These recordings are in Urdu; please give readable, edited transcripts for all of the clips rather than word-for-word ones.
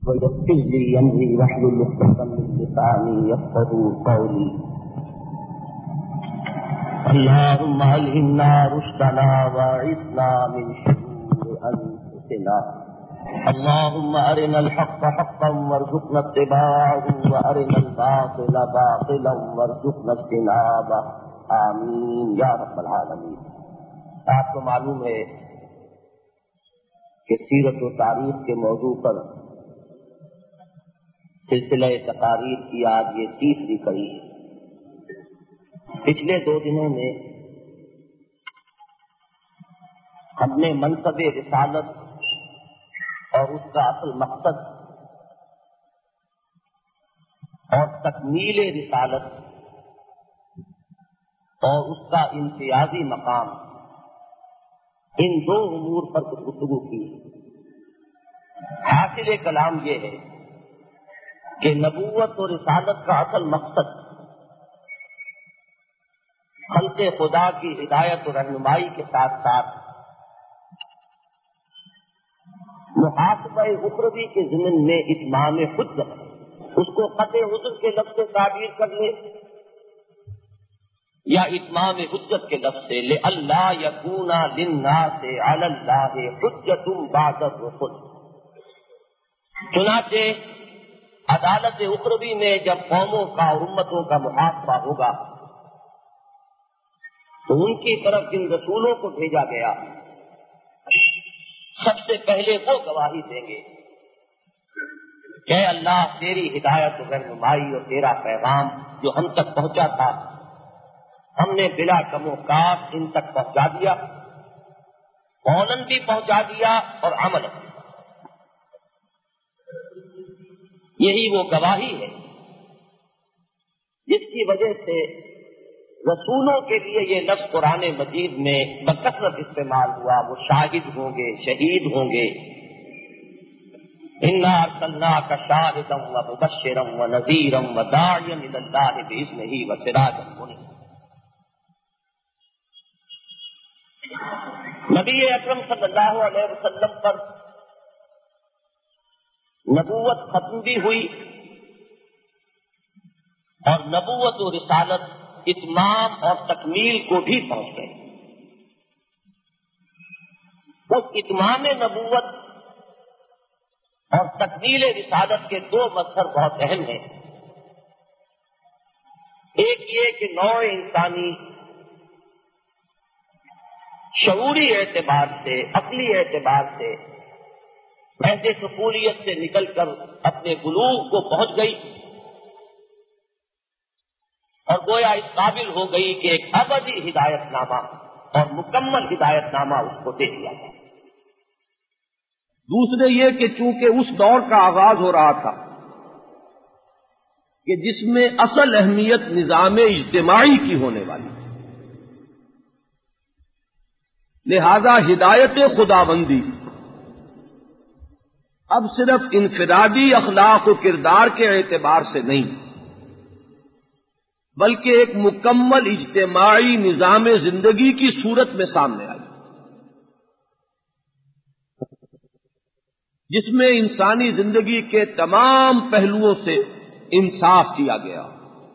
ويسر لي أمري واحلل عقدة من لساني يفقهوا قولي. اللهم ألهمنا رشدنا وأعصمنا من شرور أنفسنا. اللهم أرنا الحق حقا وارزقنا اتباعه وأرنا الباطل باطلا وارزقنا اجتنابه. آمین یا رب العالمین. آپ کو معلوم ہے کہ سیرت و تاریخ کے موضوع پر سلسلہ تقاریر کی آج یہ تیسری کڑی ہے. پچھلے 2 دنوں میں ہم نے منصب رسالت اور اس کا اصل مقصد اور تکمیل رسالت اور اس کا امتیازی مقام، ان 2 امور پر گفتگو کی. حاصل کلام یہ ہے کہ نبوت اور رسالت کا اصل مقصد خلق خدا کی ہدایت و رہنمائی کے ساتھ ساتھ محاسبہ اخروی کے ضمن میں اتمام حجت، اس کو قطع عذر کے لفظ سے تعبیر کر لے یا اتمام حجت کے لفظ سے لئلا یکون للناس علی اللہ حجت بعد الرسل. چنانچہ عدالت اخروی میں جب قوموں کا اور امتوں کا محاسبہ ہوگا تو ان کی طرف جن رسولوں کو بھیجا گیا سب سے پہلے وہ گواہی دیں گے کہ اللہ تیری ہدایت و رہنمائی اور تیرا پیغام جو ہم تک پہنچا تھا ہم نے بلا کم و کاف ان تک پہنچا دیا، قولاً بھی پہنچا دیا اور عمل. یہی وہ گواہی ہے جس کی وجہ سے رسولوں کے لیے یہ لفظ قرآن مجید میں بکثرت استعمال ہوا. وہ شاہد ہوں گے، شہید ہوں گے. اِنَّا أَرْسَلْنَاكَ شَاهِدًا وَمُبَشِّرًا وَنَذِيرًا وَدَاعِيًا إِلَى اللَّهِ بِإِذْنِهِ وَسِرَاجًا مُنِيرًا. نبی اکرم صلی اللہ علیہ وسلم پر نبوت ختم بھی ہوئی اور نبوت و رسالت اتمام اور تکمیل کو بھی پہنچ گئے. اس اتمام نبوت اور تکمیل رسالت کے 2 مظہر بہت اہم ہیں. ایک یہ کہ نوع انسانی شعوری اعتبار سے، عقلی اعتبار سے محض سفولیت سے نکل کر اپنے بلوغ کو پہنچ گئی اور گویا اس قابل ہو گئی کہ ایک ابدی ہدایت نامہ اور مکمل ہدایت نامہ اس کو دے دیا گیا. دوسرے یہ کہ چونکہ اس دور کا آغاز ہو رہا تھا کہ جس میں اصل اہمیت نظام اجتماعی کی ہونے والی، لہذا ہدایت خداوندی اب صرف انفرادی اخلاق و کردار کے اعتبار سے نہیں بلکہ ایک مکمل اجتماعی نظام زندگی کی صورت میں سامنے آئی، جس میں انسانی زندگی کے تمام پہلوؤں سے انصاف کیا گیا.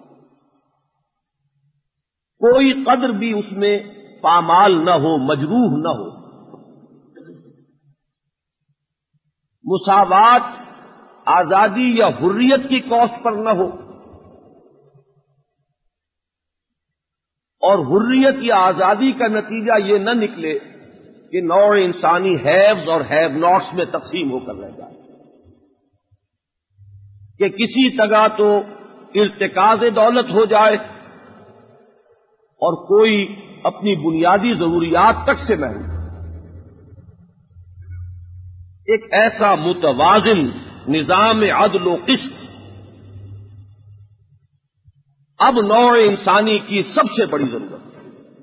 کوئی قدر بھی اس میں پامال نہ ہو، مجروح نہ ہو. مساوات آزادی یا حریت کی کوسٹ پر نہ ہو اور حریت یا آزادی کا نتیجہ یہ نہ نکلے کہ نوع انسانی ہیوز اور ہیو ناٹس میں تقسیم ہو کر رہ جائے، کہ کسی طرح تو ارتکاز دولت ہو جائے اور کوئی اپنی بنیادی ضروریات تک سے محروم. ایک ایسا متوازن نظام عدل و قسط اب نوع انسانی کی سب سے بڑی ضرورت ہے.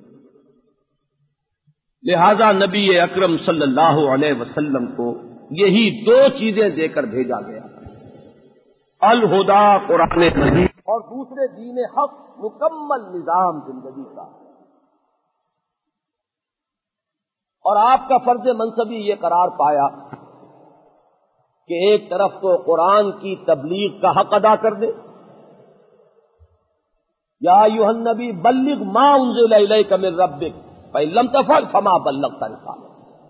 لہذا نبی اکرم صلی اللہ علیہ وسلم کو یہی 2 چیزیں دے کر بھیجا گیا، الہدا قرآن مجید اور دوسرے دین حق، مکمل نظام زندگی کا. اور آپ کا فرض منصبی یہ قرار پایا کہ ایک طرف تو قرآن کی تبلیغ کا حق ادا کر دے، یا ایھا النبی بلغ ما انزل الیک من ربک فإن لم تفعل فما بلغت رسالتہ،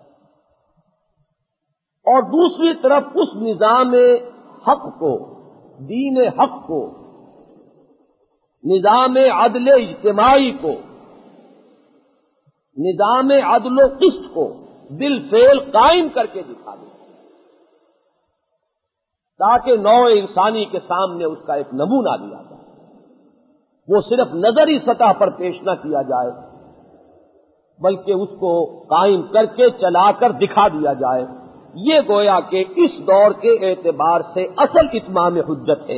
اور دوسری طرف اس نظام حق کو، دین حق کو، نظام عدل اجتماعی کو، نظام عدل و قسط کو بالفعل قائم کر کے دکھا دے، تاکہ نوع انسانی کے سامنے اس کا ایک نمونہ دیا جائے، وہ صرف نظری سطح پر پیش نہ کیا جائے بلکہ اس کو قائم کر کے چلا کر دکھا دیا جائے۔ یہ گویا کہ اس دور کے اعتبار سے اصل اتمام حجت ہے،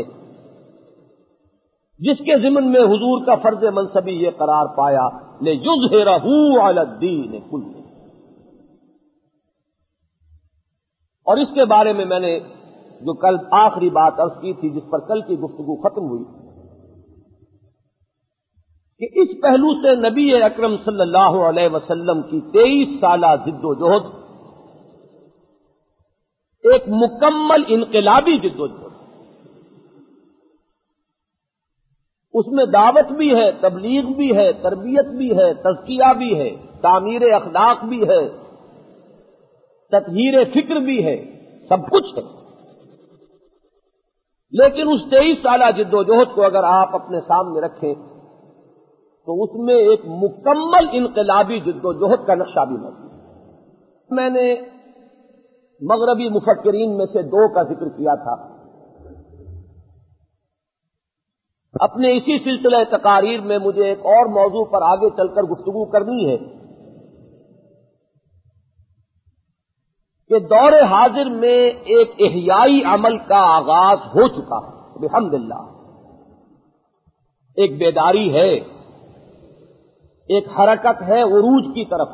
جس کے ضمن میں حضور کا فرض منصبی یہ قرار پایا لِیُظْہِرَهُ عَلَى الدِّینِ کُلِّهِ۔ اور اس کے بارے میں نے جو کل آخری بات عرض کی تھی، جس پر کل کی گفتگو ختم ہوئی، کہ اس پہلو سے نبی اکرم صلی اللہ علیہ وسلم کی 23 سالہ جد و جہد ایک مکمل انقلابی جد و جہد، اس میں دعوت بھی ہے، تبلیغ بھی ہے، تربیت بھی ہے، تزکیہ بھی ہے، تعمیر اخلاق بھی ہے، تطہیر فکر بھی ہے، سب کچھ ہے۔ لیکن اس 23 سالہ جد و جہد کو اگر آپ اپنے سامنے رکھیں تو اس میں ایک مکمل انقلابی جد و جہد کا نقشہ بھی موجود ہے۔ میں نے مغربی مفکرین میں سے 2 کا ذکر کیا تھا۔ اپنے اسی سلسلہ تقاریر میں مجھے ایک اور موضوع پر آگے چل کر گفتگو کرنی ہے کہ دور حاضر میں ایک احیائی عمل کا آغاز ہو چکا ہے بحمداللہ، ایک بیداری ہے، ایک حرکت ہے عروج کی طرف۔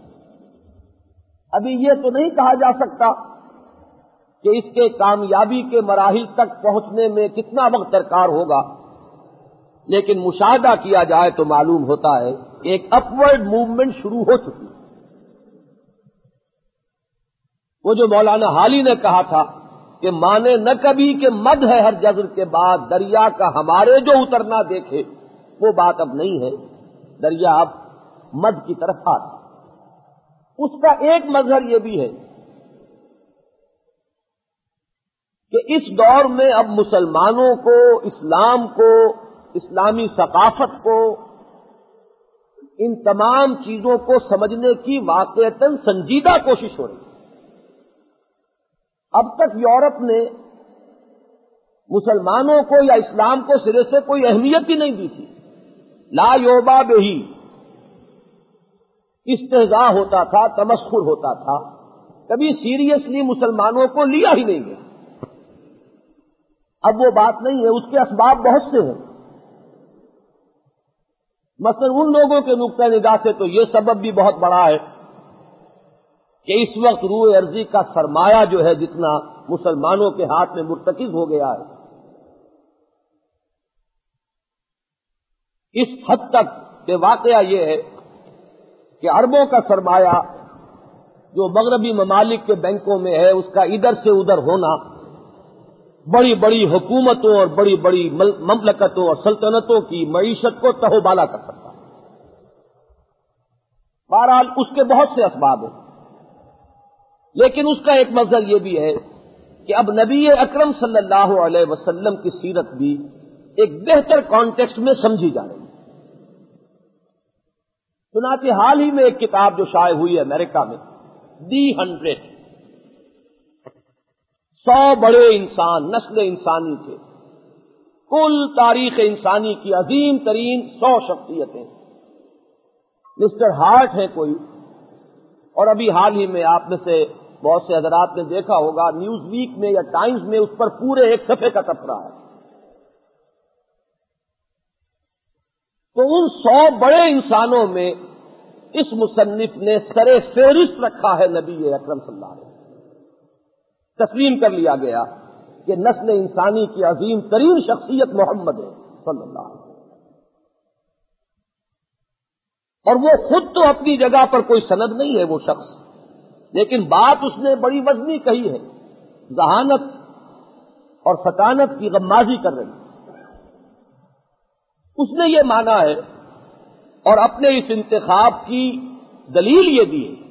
ابھی یہ تو نہیں کہا جا سکتا کہ اس کے کامیابی کے مراحل تک پہنچنے میں کتنا وقت درکار ہوگا، لیکن مشاہدہ کیا جائے تو معلوم ہوتا ہے کہ ایک اپورڈ موومنٹ شروع ہو چکی ہے۔ وہ جو مولانا حالی نے کہا تھا کہ مانے نہ کبھی کہ مد ہے ہر جزر کے بعد، دریا کا ہمارے جو اترنا دیکھے، وہ بات اب نہیں ہے، دریا اب مد کی طرف آ رہا۔ اس کا ایک مظہر یہ بھی ہے کہ اس دور میں اب مسلمانوں کو، اسلام کو، اسلامی ثقافت کو، ان تمام چیزوں کو سمجھنے کی واقعتاً سنجیدہ کوشش ہو رہی ہے۔ اب تک یورپ نے مسلمانوں کو یا اسلام کو سرے سے کوئی اہمیت ہی نہیں دی تھی، لا یوبا بہی، استہزاء ہوتا تھا، تمسخر ہوتا تھا، کبھی سیریسلی مسلمانوں کو لیا ہی نہیں گیا۔ اب وہ بات نہیں ہے، اس کے اسباب بہت سے ہیں۔ مثلا ان لوگوں کے نقطہ نگاہ سے تو یہ سبب بھی بہت بڑا ہے کہ اس وقت روح ارضی کا سرمایہ جو ہے جتنا مسلمانوں کے ہاتھ میں مرتکز ہو گیا ہے، اس حد تک کہ واقعہ یہ ہے کہ اربوں کا سرمایہ جو مغربی ممالک کے بینکوں میں ہے، اس کا ادھر سے ادھر ہونا بڑی بڑی حکومتوں اور بڑی بڑی مملکتوں اور سلطنتوں کی معیشت کو تہو بالا کر سکتا ہے۔ بہرحال اس کے بہت سے اسباب ہیں، لیکن اس کا ایک مظہر یہ بھی ہے کہ اب نبی اکرم صلی اللہ علیہ وسلم کی سیرت بھی ایک بہتر کانٹیکسٹ میں سمجھی جا رہی ہے۔ چنانچہ حال ہی میں ایک کتاب جو شائع ہوئی ہے امریکہ میں، دی 100 بڑے انسان نسل انسانی کے، کل تاریخ انسانی کی عظیم ترین 100 شخصیتیں، مسٹر ہارٹ ہے کوئی، اور ابھی حال ہی میں آپ میں سے بہت سے حضرات نے دیکھا ہوگا نیوز ویک میں یا ٹائمز میں اس پر پورے ایک صفحے کا تبصرہ ہے۔ تو ان 100 بڑے انسانوں میں اس مصنف نے سر فہرست رکھا ہے نبی اکرم صلی اللہ علیہ وسلم۔ تسلیم کر لیا گیا کہ نسل انسانی کی عظیم ترین شخصیت محمد ہے صلی اللہ علیہ وسلم، اور وہ خود تو اپنی جگہ پر کوئی سند نہیں ہے وہ شخص، لیکن بات اس نے بڑی وزنی کہی ہے ذہانت اور فطانت کی غمازی کر رہی ہے۔ اس نے یہ مانا ہے اور اپنے اس انتخاب کی دلیل یہ دی ہے،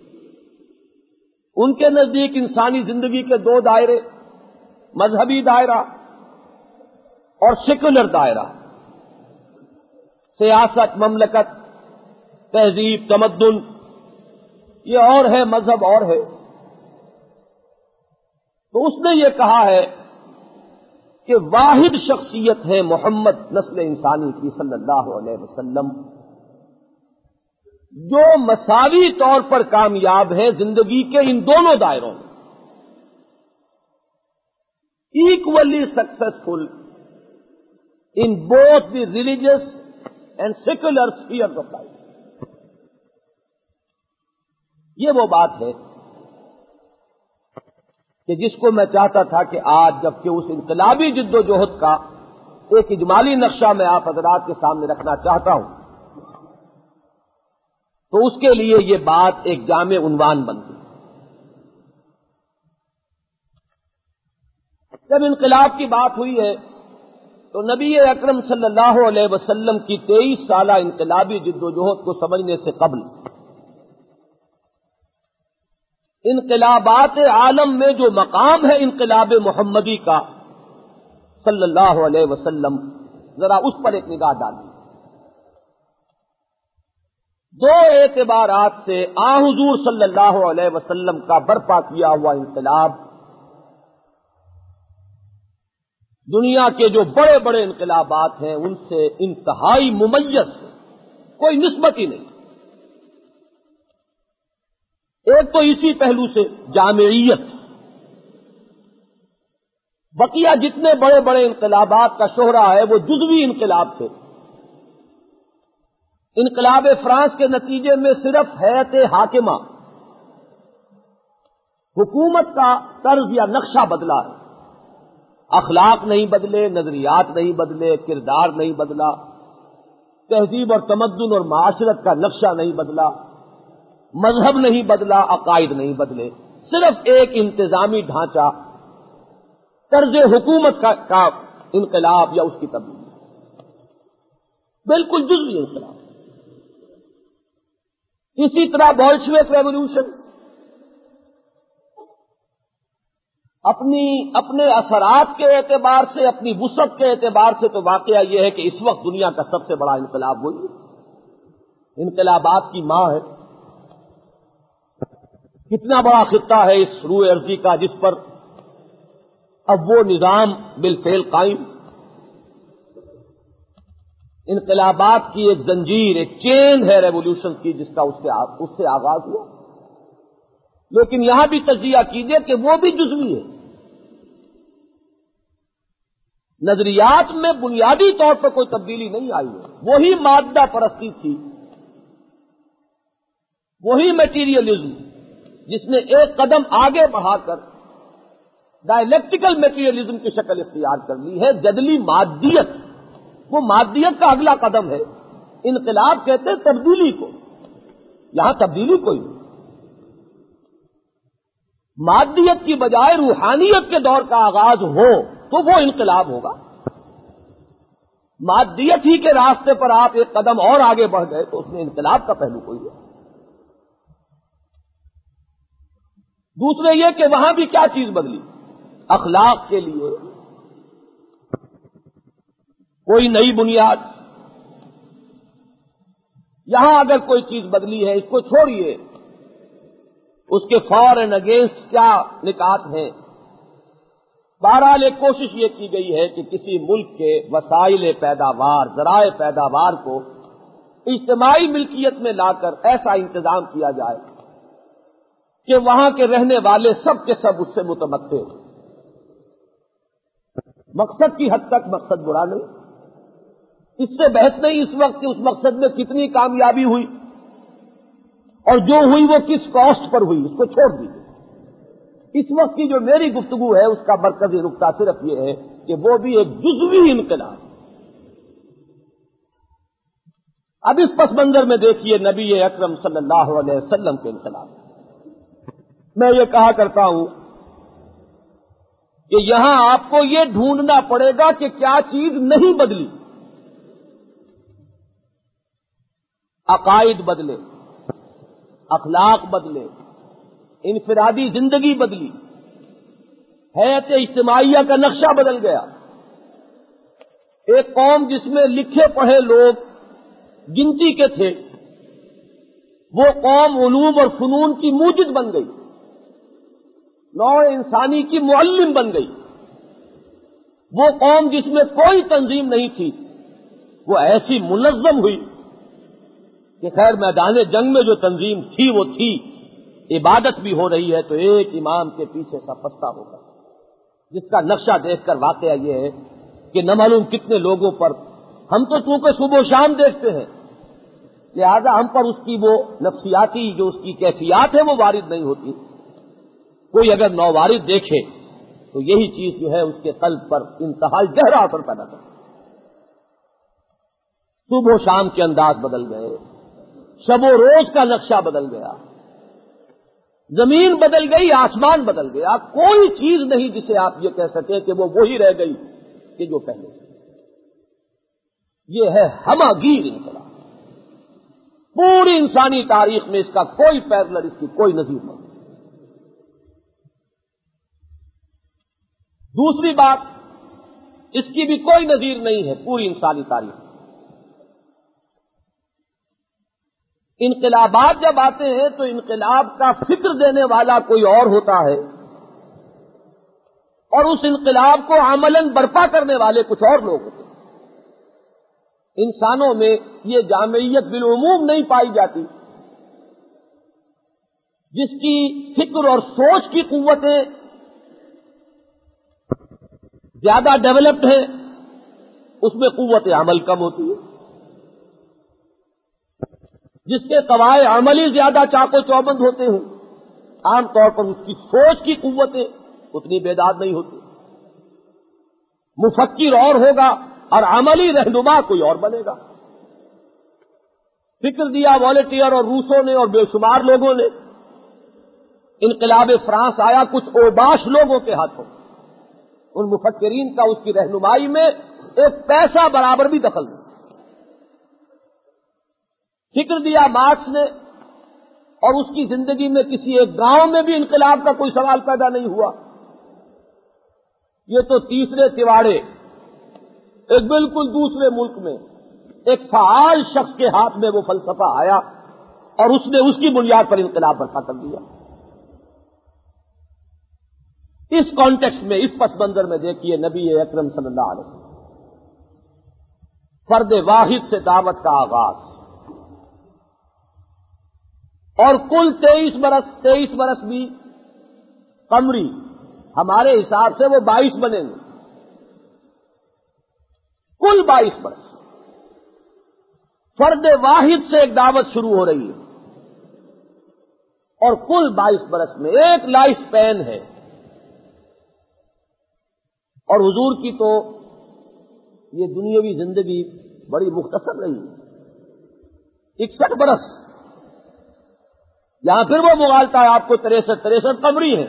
ان کے نزدیک انسانی زندگی کے دو دائرے، مذہبی دائرہ اور سیکولر دائرہ، سیاست، مملکت، تہذیب، تمدن، یہ اور ہے، مذہب اور ہے۔ تو اس نے یہ کہا ہے کہ واحد شخصیت ہے محمد نسل انسانی کی صلی اللہ علیہ وسلم، جو مساوی طور پر کامیاب ہے زندگی کے ان دونوں دائروں میں، equally successful in both the religious and secular sphere of life. یہ وہ بات ہے کہ جس کو میں چاہتا تھا کہ آج جبکہ اس انقلابی جد و جہد کا ایک اجمالی نقشہ میں آپ حضرات کے سامنے رکھنا چاہتا ہوں، تو اس کے لیے یہ بات ایک جامع عنوان بنتی۔ جب انقلاب کی بات ہوئی ہے تو نبی اکرم صلی اللہ علیہ وسلم کی 23 سالہ انقلابی جد و جہد کو سمجھنے سے قبل انقلابات عالم میں جو مقام ہے انقلاب محمدی کا صلی اللہ علیہ وسلم، ذرا اس پر ایک نگاہ ڈالیے۔ دو اعتبارات سے حضور صلی اللہ علیہ وسلم کا برپا کیا ہوا انقلاب دنیا کے جو بڑے بڑے انقلابات ہیں ان سے انتہائی ممیز ہے، کوئی نسبت ہی نہیں۔ ایک تو اسی پہلو سے جامعیت، بقیہ جتنے بڑے بڑے انقلابات کا شہرہ ہے وہ جزوی انقلاب تھے۔ انقلاب فرانس کے نتیجے میں صرف ہیئت حاکمہ، حکومت کا طرز یا نقشہ بدلا ہے، اخلاق نہیں بدلے، نظریات نہیں بدلے، کردار نہیں بدلا، تہذیب اور تمدن اور معاشرت کا نقشہ نہیں بدلا، مذہب نہیں بدلا، عقائد نہیں بدلے، صرف ایک انتظامی ڈھانچہ، طرز حکومت کا انقلاب یا اس کی تبدیلی، بالکل جزوی انقلاب۔ اسی طرح بولشوک ریولوشن اپنے اثرات کے اعتبار سے، اپنی وسعت کے اعتبار سے تو واقعہ یہ ہے کہ اس وقت دنیا کا سب سے بڑا انقلاب ہوئی، انقلابات کی ماں ہے۔ کتنا بڑا خطہ ہے اس روئے ارضی کا جس پر اب وہ نظام بالفعل قائم، انقلابات کی ایک زنجیر، ایک چین ہے ریولیوشن کی جس کا اس سے آغاز ہوا۔ لیکن یہاں بھی تجزیہ کیجئے کہ وہ بھی جزوی ہے، نظریات میں بنیادی طور پر کوئی تبدیلی نہیں آئی ہے، وہی مادہ پرستی تھی، وہی میٹیریلزم جس نے ایک قدم آگے بڑھا کر ڈائلیکٹیکل میٹیریلزم کی شکل اختیار کر لی ہے، جدلی مادیت، وہ مادیت کا اگلا قدم ہے۔ انقلاب کہتے ہیں تبدیلی کو، یہاں تبدیلی کوئی نہیں، مادیت کی بجائے روحانیت کے دور کا آغاز ہو تو وہ انقلاب ہوگا۔ مادیت ہی کے راستے پر آپ ایک قدم اور آگے بڑھ گئے تو اس میں انقلاب کا پہلو کوئی نہیں۔ دوسرے یہ کہ وہاں بھی کیا چیز بدلی، اخلاق کے لیے کوئی نئی بنیاد۔ یہاں اگر کوئی چیز بدلی ہے، اس کو چھوڑیے، اس کے فار اینڈ اگینسٹ کیا نکات ہیں۔ بہرحال ایک کوشش یہ کی گئی ہے کہ کسی ملک کے وسائل پیداوار، ذرائع پیداوار کو اجتماعی ملکیت میں لا کر ایسا انتظام کیا جائے کہ وہاں کے رہنے والے سب کے سب اس سے متمتع ہوں۔ مقصد کی حد تک مقصد برا نہیں، اس سے بحث نہیں اس وقت کہ اس مقصد میں کتنی کامیابی ہوئی اور جو ہوئی وہ کس کاسٹ پر ہوئی، اس کو چھوڑ دیجیے۔ اس وقت کی جو میری گفتگو ہے اس کا مرکزی نقطہ صرف یہ ہے کہ وہ بھی ایک جزوی انقلاب۔ اب اس پس منظر میں دیکھیے نبی اکرم صلی اللہ علیہ وسلم کے انقلاب۔ میں یہ کہا کرتا ہوں کہ یہاں آپ کو یہ ڈھونڈنا پڑے گا کہ کیا چیز نہیں بدلی. عقائد بدلے، اخلاق بدلے، انفرادی زندگی بدلی، حیات اجتماعیہ کا نقشہ بدل گیا. ایک قوم جس میں لکھے پڑھے لوگ گنتی کے تھے، وہ قوم علوم اور فنون کی موجد بن گئی، نوع انسانی کی معلم بن گئی. وہ قوم جس میں کوئی تنظیم نہیں تھی، وہ ایسی منظم ہوئی کہ خیر میدان جنگ میں جو تنظیم تھی وہ تھی، عبادت بھی ہو رہی ہے تو ایک امام کے پیچھے سب پستا ہوگا، جس کا نقشہ دیکھ کر واقعہ یہ ہے کہ نہ معلوم کتنے لوگوں پر ہم تو چونکہ صبح و شام دیکھتے ہیں، لہذا ہم پر اس کی وہ نفسیاتی جو اس کی کیفیات ہے وہ وارد نہیں ہوتی. کوئی اگر نووارد دیکھے تو یہی چیز جو ہے اس کے قلب پر انتہائی گہرا اثر پیدا کرتی. صبح و شام کے انداز بدل گئے، شب و روز کا نقشہ بدل گیا، زمین بدل گئی، آسمان بدل گیا. کوئی چیز نہیں جسے آپ یہ کہہ سکیں کہ وہ وہی رہ گئی کہ جو پہلے. یہ ہے ہماگیر انقلاب. پوری انسانی تاریخ میں اس کا کوئی پیرلر، اس کی کوئی نظیر نہیں. دوسری بات، اس کی بھی کوئی نظیر نہیں ہے پوری انسانی تاریخ میں. انقلابات جب آتے ہیں تو انقلاب کا فکر دینے والا کوئی اور ہوتا ہے، اور اس انقلاب کو عملاً برپا کرنے والے کچھ اور لوگ ہوتے ہیں. انسانوں میں یہ جامعیت بالعموم نہیں پائی جاتی. جس کی فکر اور سوچ کی قوتیں زیادہ ڈیولپڈ ہیں، اس میں قوت عمل کم ہوتی ہے. جس کے قواعد عملی زیادہ چاق و چوبند ہوتے ہیں، عام طور پر اس کی سوچ کی قوتیں اتنی بیداد نہیں ہوتی. مفکر اور ہوگا اور عملی رہنما کوئی اور بنے گا. فکر دیا والیٹیئر اور روسوں نے اور بے شمار لوگوں نے. انقلاب فرانس آیا کچھ اوباش لوگوں کے ہاتھوں. ان مفکرین کا اس کی رہنمائی میں ایک پیسہ برابر بھی دخل نہیں. فکر دیا مارکس نے اور اس کی زندگی میں کسی ایک گاؤں میں بھی انقلاب کا کوئی سوال پیدا نہیں ہوا. یہ تو تیسرے تواڑے ایک بالکل دوسرے ملک میں ایک فعال شخص کے ہاتھ میں وہ فلسفہ آیا اور اس نے اس کی بنیاد پر انقلاب برپا کر دیا. اس کانٹیکسٹ میں، اس پس منظر میں دیکھیے نبی اکرم صلی اللہ علیہ وسلم، فرد واحد سے دعوت کا آغاز، اور کل 23 برس بھی قمری، ہمارے حساب سے وہ 22 بنیں گے. کل 22 برس فرد واحد سے ایک دعوت شروع ہو رہی ہے، اور کل 22 برس میں ایک لائف سپین ہے. اور حضور کی تو یہ دنیاوی زندگی بڑی مختصر رہی ہے، 61 برس. یہاں پھر وہ مغالطہ ہے آپ کو 63 قمری ہے.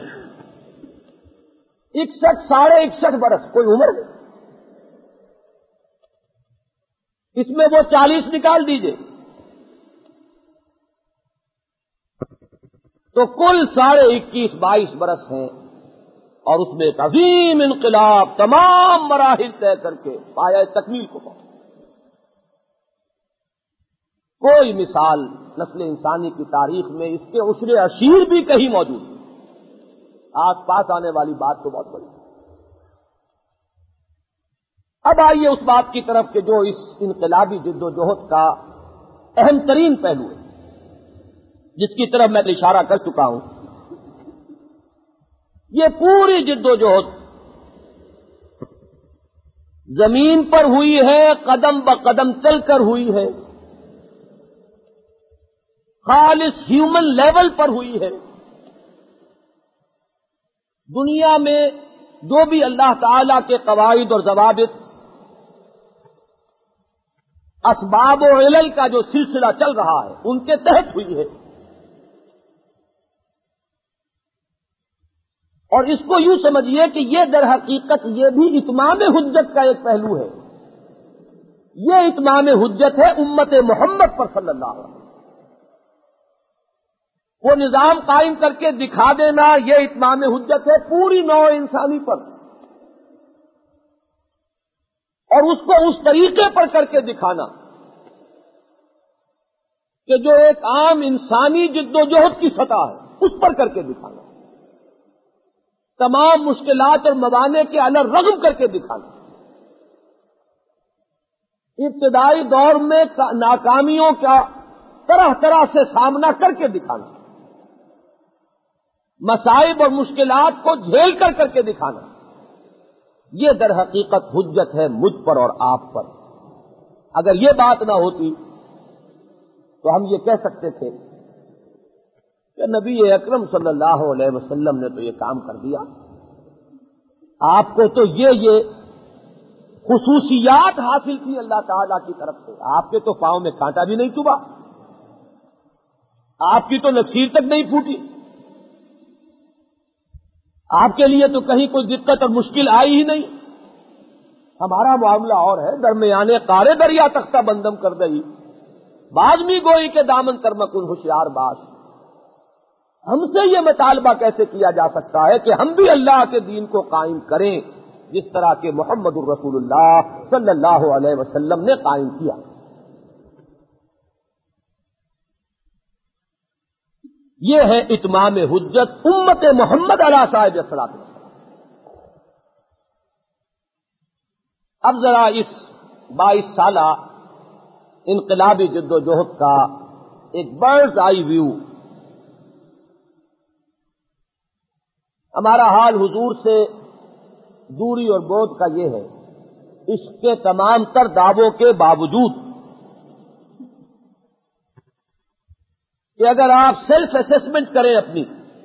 61 ساڑھے 61 برس کوئی عمر نہیں. اس میں وہ 40 نکال دیجئے تو کل 21.5 برس ہیں. اور اس میں ایک عظیم انقلاب تمام مراحل طے کر کے پایہ تکمیل کو پہنچا. کوئی مثال نسل انسانی کی تاریخ میں اس کے عشر اشیر بھی کہیں موجود نہیں. آس پاس آنے والی بات تو بہت بڑی. اب آئیے اس بات کی طرف کہ جو اس انقلابی جد و جہد کا اہم ترین پہلو ہے، جس کی طرف میں اشارہ کر چکا ہوں. یہ پوری جد و جہد زمین پر ہوئی ہے، قدم بقدم چل کر ہوئی ہے، خالص ہیومن لیول پر ہوئی ہے. دنیا میں جو بھی اللہ تعالی کے قواعد اور ضوابط، اسباب و علل کا جو سلسلہ چل رہا ہے، ان کے تحت ہوئی ہے. اور اس کو یوں سمجھیے کہ یہ در حقیقت یہ بھی اتمام حجت کا ایک پہلو ہے. یہ اتمام حجت ہے امت محمد پر صلی اللہ علیہ وسلم. وہ نظام قائم کر کے دکھا دینا یہ اتمام حجت ہے پوری نوع انسانی پر، اور اس کو اس طریقے پر کر کے دکھانا کہ جو ایک عام انسانی جد و جہد کی سطح ہے اس پر کر کے دکھانا، تمام مشکلات اور موانع کے الگ رغم کر کے دکھانا، ابتدائی دور میں ناکامیوں کا طرح طرح سے سامنا کر کے دکھانا، مصائب اور مشکلات کو جھیل کر کے دکھانا، یہ در حقیقت حجت ہے مجھ پر اور آپ پر. اگر یہ بات نہ ہوتی تو ہم یہ کہہ سکتے تھے کہ نبی اکرم صلی اللہ علیہ وسلم نے تو یہ کام کر دیا، آپ کو تو یہ خصوصیات حاصل تھی اللہ تعالی کی طرف سے، آپ کے تو پاؤں میں کانٹا بھی نہیں چبھا، آپ کی تو نکسیر تک نہیں پھوٹی، آپ کے لیے تو کہیں کوئی دقت اور مشکل آئی ہی نہیں. ہمارا معاملہ اور ہے، درمیانے قارے دریا تختہ بندم کر دئی، بازمی گوئی کے دامن کر مکن ہوشیار باش. ہم سے یہ مطالبہ کیسے کیا جا سکتا ہے کہ ہم بھی اللہ کے دین کو قائم کریں جس طرح کہ محمد الرسول اللہ صلی اللہ علیہ وسلم نے قائم کیا. یہ ہے اتمام حجت امت محمد علیہ صاحب الصلوۃ والسلام. اب ذرا اس 22 سالہ انقلابی جد و جہد کا ایک برڈز آئی ویو. ہمارا حال حضور سے دوری اور بعد کا یہ ہے، اس کے تمام تر دعووں کے باوجود کہ اگر آپ سیلف اسیسمنٹ کریں اپنی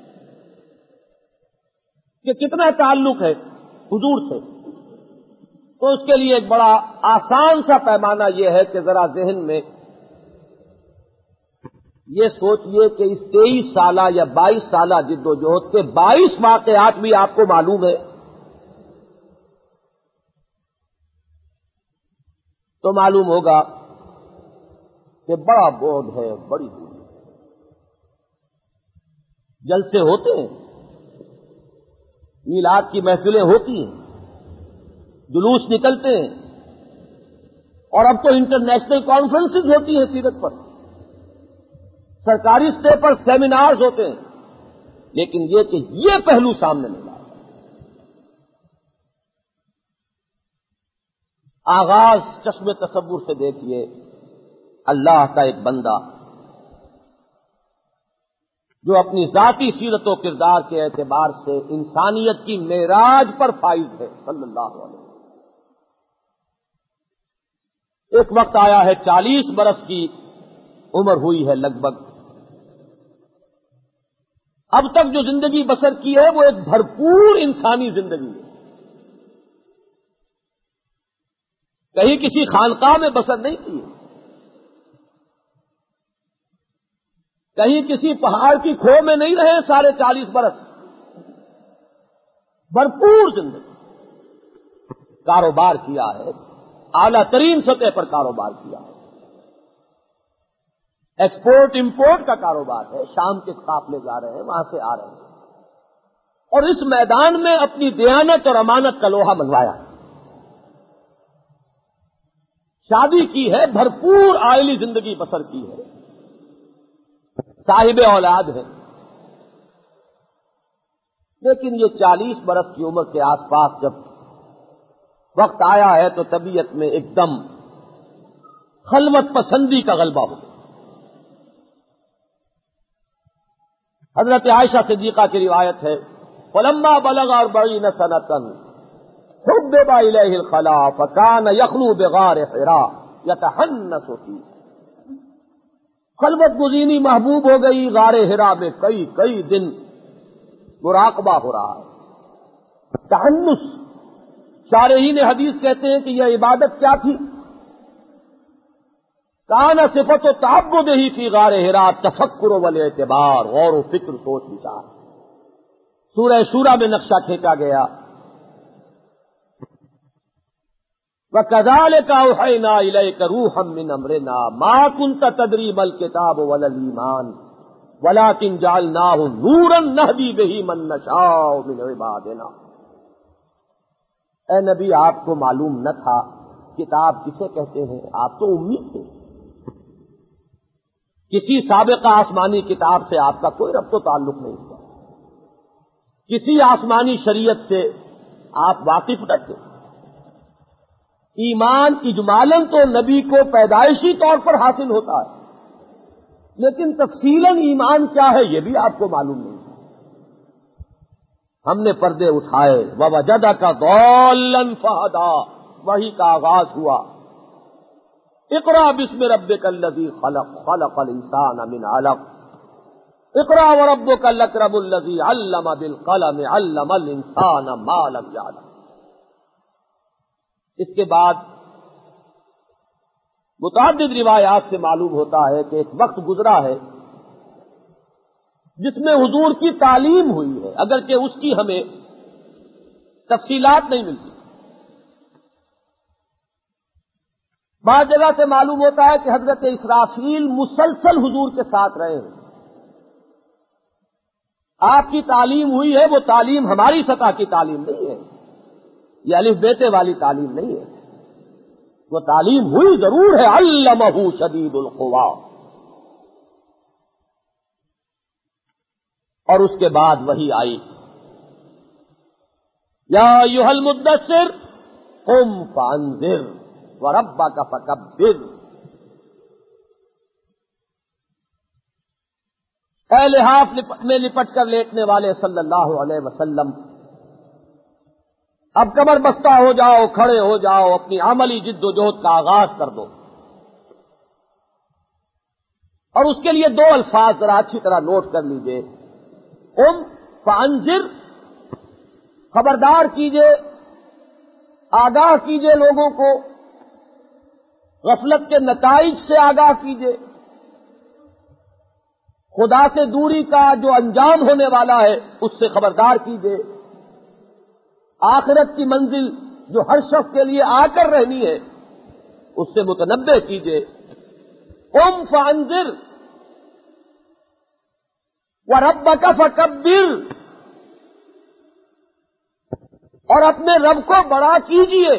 کہ کتنا تعلق ہے حضور سے، تو اس کے لیے ایک بڑا آسان سا پیمانہ یہ ہے کہ ذرا ذہن میں یہ سوچئے کہ اس 23 سالہ یا 22 سالہ جد و جہد کے 22 واقعات بھی آپ کو معلوم ہے تو معلوم ہوگا کہ بڑا بودھ ہے، بڑی دوری. جلسے ہوتے ہیں، میلاد کی محفلیں ہوتی ہیں، جلوس نکلتے ہیں، اور اب تو انٹرنیشنل کانفرنسز ہوتی ہیں سیرت پر، سرکاری سطح پر سیمینارز ہوتے ہیں، لیکن یہ کہ یہ پہلو سامنے نہیں آیا. آغاز چشم تصور سے دیکھیے، اللہ کا ایک بندہ جو اپنی ذاتی سیرت و کردار کے اعتبار سے انسانیت کی معراج پر فائز ہے صلی اللہ علیہ وسلم. ایک وقت آیا ہے 40 برس کی عمر ہوئی ہے لگ بھگ، اب تک جو زندگی بسر کی ہے وہ ایک بھرپور انسانی زندگی ہے. کہیں کسی خانقاہ میں بسر نہیں کی ہے، کہیں کسی پہاڑ کی کھو میں نہیں رہے 40.5 برس. بھرپور زندگی، کاروبار کیا ہے، اعلیٰ ترین سطح پر کاروبار کیا ہے، ایکسپورٹ امپورٹ کا کاروبار ہے، شام کے قافلے جا رہے ہیں، وہاں سے آ رہے ہیں، اور اس میدان میں اپنی دیانت اور امانت کا لوہا منوایا. شادی کی ہے، بھرپور عائلی زندگی بسر کی ہے، صاحب اولاد ہے. لیکن یہ 40 برس کی عمر کے آس پاس جب وقت آیا ہے تو طبیعت میں ایک دم خلوت پسندی کا غلبہ ہو. حضرت عائشہ صدیقہ کی روایت ہے، فلما بلغ 40 سنة حبب إليه الخلاء فكان يخلو بغار حراء يتحنس فيه. خلوت گزینی محبوب ہو گئی، غار حرا میں کئی دن مراقبہ ہو رہا ہے. تحنس، شارحین حدیث کہتے ہیں کہ یہ عبادت کیا تھی؟ کان صفت و تعبد ہی فی غار حرا تفکر والاعتبار، غور و فکر، سوچ وچار. سورہ شورى میں نقشہ کھینچا گیا، وَكَذَلِكَ أَوْحَيْنَا إِلَيْكَ رُوحًا مِّنْ أَمْرِنَا مَا كُنْتَ تَدْرِي مَا الْكِتَابُ وَلَا الْإِيمَانُ وَلَكِنْ جَعَلْنَاهُ نُورًا نَهْدِي بِهِ مَن نَّشَاءُ مِنْ عِبَادِنَا۔ اے نبی، آپ کو معلوم نہ تھا کتاب کسے کہتے ہیں، آپ تو امی تھے، کسی سابقہ آسمانی کتاب سے آپ کا کوئی ربط و تعلق نہیں تھا، کسی آسمانی شریعت سے آپ واقف نہ تھے۔ ایمان اجمالاً تو نبی کو پیدائشی طور پر حاصل ہوتا ہے، لیکن تفصیلاً ایمان کیا ہے یہ بھی آپ کو معلوم نہیں ہے۔ ہم نے پردے اٹھائے، وَوَجَدَكَ ضَالًّا فَهَدَىٰ، وہی کا آغاز ہوا، اقرأ بسم ربک الذی خلق، خلق الانسان من علق، اقرأ وربک الاکرم الذی علم بالقلم، علم الانسان ما لم یعلم۔ اس کے بعد متعدد روایات سے معلوم ہوتا ہے کہ ایک وقت گزرا ہے جس میں حضور کی تعلیم ہوئی ہے، اگرچہ اس کی ہمیں تفصیلات نہیں ملتی۔ بعض جگہ سے معلوم ہوتا ہے کہ حضرت اسرافیل مسلسل حضور کے ساتھ رہے ہیں۔ آپ کی تعلیم ہوئی ہے، وہ تعلیم ہماری سطح کی تعلیم نہیں ہے، یہ الف بیتے والی تعلیم نہیں ہے، وہ تعلیم ہوئی ضرور ہے، علمہ شدید القویٰ۔ اور اس کے بعد وحی آئی، یا ایھا المدثر قم فانذر وربک فکبر۔ اے لحاف میں لپٹ کر لیٹنے والے صلی اللہ علیہ وسلم، اب کمر بستہ ہو جاؤ، کھڑے ہو جاؤ، اپنی عملی جد و جہد کا آغاز کر دو۔ اور اس کے لیے دو الفاظ ذرا اچھی طرح نوٹ کر لیجئے، قم فانذر، خبردار کیجئے، آگاہ کیجئے لوگوں کو، غفلت کے نتائج سے آگاہ کیجئے، خدا سے دوری کا جو انجام ہونے والا ہے اس سے خبردار کیجئے، آخرت کی منزل جو ہر شخص کے لیے آ کر رہنی ہے اس سے متنبہ کیجئے۔ قم فانذر وربک فکبر، اور اپنے رب کو بڑا کیجئے،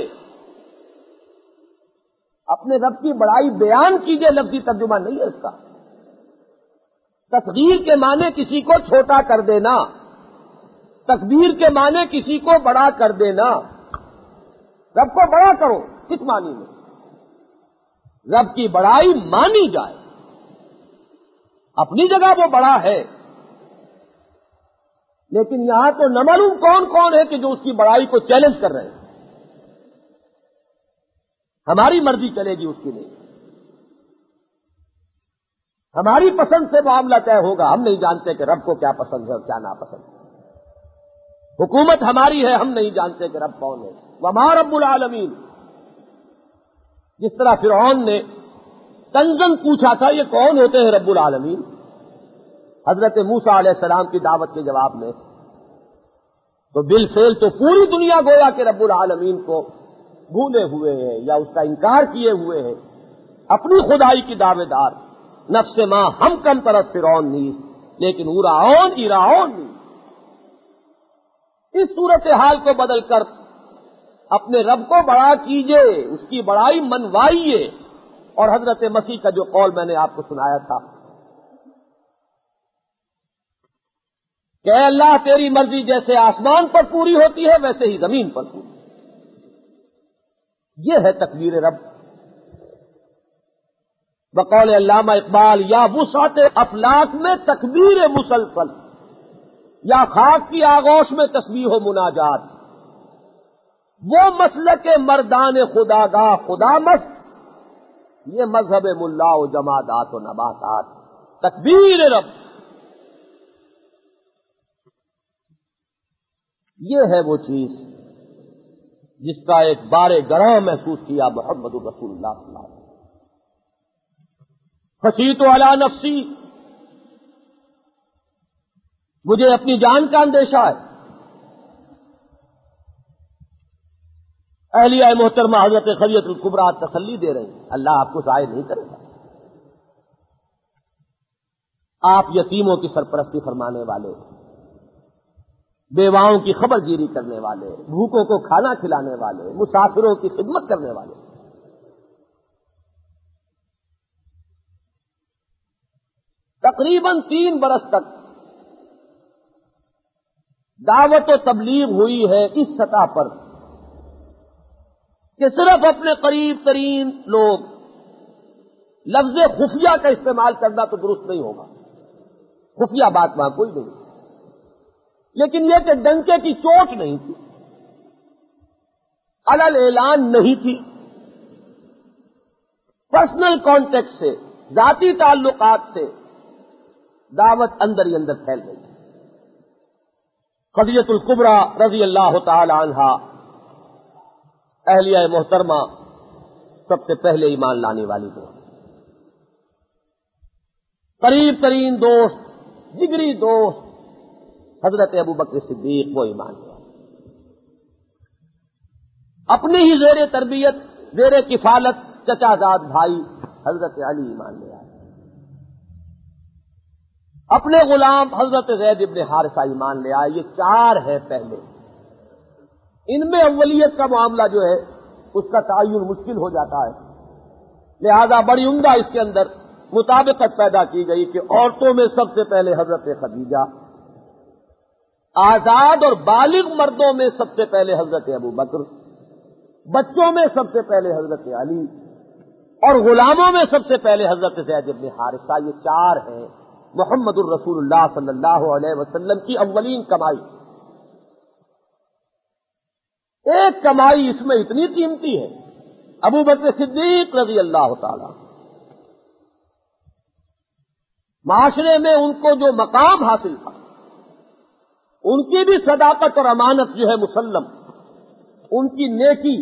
اپنے رب کی بڑائی بیان کیجئے، لفظی ترجمہ نہیں ہے اس کا۔ تصغیر کے معنی کسی کو چھوٹا کر دینا، تکبیر کے معنی کسی کو بڑا کر دینا۔ رب کو بڑا کرو، کس معنی میں؟ رب کی بڑائی مانی جائے، اپنی جگہ وہ بڑا ہے، لیکن یہاں تو نہ معلوم کون کون ہے کہ جو اس کی بڑائی کو چیلنج کر رہے ہیں۔ ہماری مرضی چلے گی اس کی نہیں، ہماری پسند سے معاملہ طے ہوگا، ہم نہیں جانتے کہ رب کو کیا پسند ہے اور کیا ناپسند ہے۔ حکومت ہماری ہے، ہم نہیں جانتے کہ رب کون ہے۔ وما رب العالمین، جس طرح فرعون نے تنزن پوچھا تھا یہ کون ہوتے ہیں رب العالمین، حضرت موسیٰ علیہ السلام کی دعوت کے جواب میں، تو بالفعل تو پوری دنیا گویا کہ رب العالمین کو بھولے ہوئے ہیں یا اس کا انکار کیے ہوئے ہیں، اپنی خدائی کی دعوے دار، نفس ماں ہم کم طرف فرعون نیز لیکن اراؤن ایراؤن نیز۔ اس صورتحال کو بدل کر اپنے رب کو بڑا کیجئے، اس کی بڑائی منوائیے، اور حضرت مسیح کا جو قول میں نے آپ کو سنایا تھا کہ اے اللہ تیری مرضی جیسے آسمان پر پوری ہوتی ہے ویسے ہی زمین پر پوری، یہ ہے تکبیر رب۔ بقول علامہ اقبال، یا وسعت افلاک میں تکبیر مسلسل، یا خاک کی آغوش میں تسبیح و مناجات، وہ مسلک مردان خداگاہ خدا مست، یہ مذہب ملا و جمادات و نباتات۔ تکبیر رب، یہ ہے وہ چیز جس کا ایک بار گراں محسوس کیا محمد رسول اللہ صلی اللہ علیہ وسلم۔ خشیت علی نفسی، مجھے اپنی جان کا اندیشہ ہے. اہلیہ محترمہ حضرت خدیجہ الکبریٰ تسلی دے رہی ہیں، اللہ آپ کو ضائع نہیں کرے گا. آپ یتیموں کی سرپرستی فرمانے والے، بیواؤں کی خبر گیری کرنے والے، بھوکوں کو کھانا کھلانے والے، مسافروں کی خدمت کرنے والے. تقریباً 3 برس تک دعوت و تبلیغ ہوئی ہے اس سطح پر کہ صرف اپنے قریب ترین لوگ، لفظ خفیہ کا استعمال کرنا تو درست نہیں ہوگا، خفیہ بات وہاں کوئی نہیں، لیکن یہ کہ ڈنکے کی چوٹ نہیں تھی، علل اعلان نہیں تھی، پرسنل کانٹیکٹ سے، ذاتی تعلقات سے دعوت اندر ہی اندر پھیل گئی. خدیجہ الکبریٰ رضی اللہ تعالی عنہا اہلیہ محترمہ سب سے پہلے ایمان لانے والی ہیں. قریب ترین دوست، جگری دوست حضرت ابوبکر صدیق وہ ایمان لیا. اپنی ہی زیر تربیت، زیر کفالت چچا زاد بھائی حضرت علی ایمان لیا. اپنے غلام حضرت زید ابن حارثہ ایمان لے آئے. یہ 4 ہے پہلے. ان میں اولیت کا معاملہ جو ہے اس کا تعین مشکل ہو جاتا ہے، لہذا بڑی عمدہ اس کے اندر مطابقت پیدا کی گئی کہ عورتوں میں سب سے پہلے حضرت خدیجہ، آزاد اور بالغ مردوں میں سب سے پہلے حضرت ابوبکر، بچوں میں سب سے پہلے حضرت علی، اور غلاموں میں سب سے پہلے حضرت زید ابن حارثہ. یہ 4 ہیں محمد الرسول اللہ صلی اللہ علیہ وسلم کی اولین کمائی. ایک کمائی اس میں اتنی قیمتی ہے، ابوبکر صدیق رضی اللہ تعالی، معاشرے میں ان کو جو مقام حاصل تھا، ان کی بھی صداقت اور امانت جو ہے مسلم، ان کی نیکی،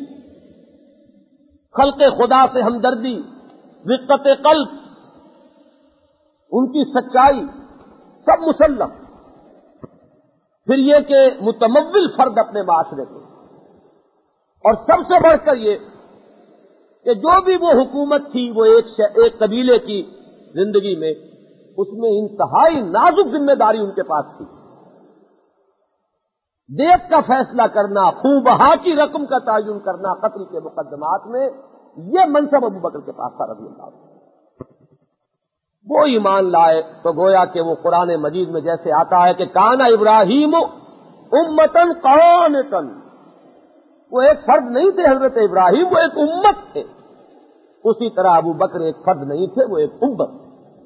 خلق خدا سے ہمدردی، رقت قلب، ان کی سچائی سب مسلم. پھر یہ کہ متمول فرد اپنے معاشرے کے، اور سب سے بڑھ کر یہ کہ جو بھی وہ حکومت تھی وہ ایک قبیلے کی زندگی میں، اس میں انتہائی نازک ذمہ داری ان کے پاس تھی. دیت کا فیصلہ کرنا، خوب بہا کی رقم کا تعین کرنا قتل کے مقدمات میں، یہ منصب ابوبکر کے پاس تھا رضی اللہ عنہ. وہ ایمان لائے تو گویا کہ وہ قرآن مجید میں جیسے آتا ہے کہ کانا ابراہیم امتن قانتن، وہ ایک فرد نہیں تھے حضرت ابراہیم، وہ ایک امت تھے. اسی طرح ابوبکر ایک فرد نہیں تھے، وہ ایک امت تھے.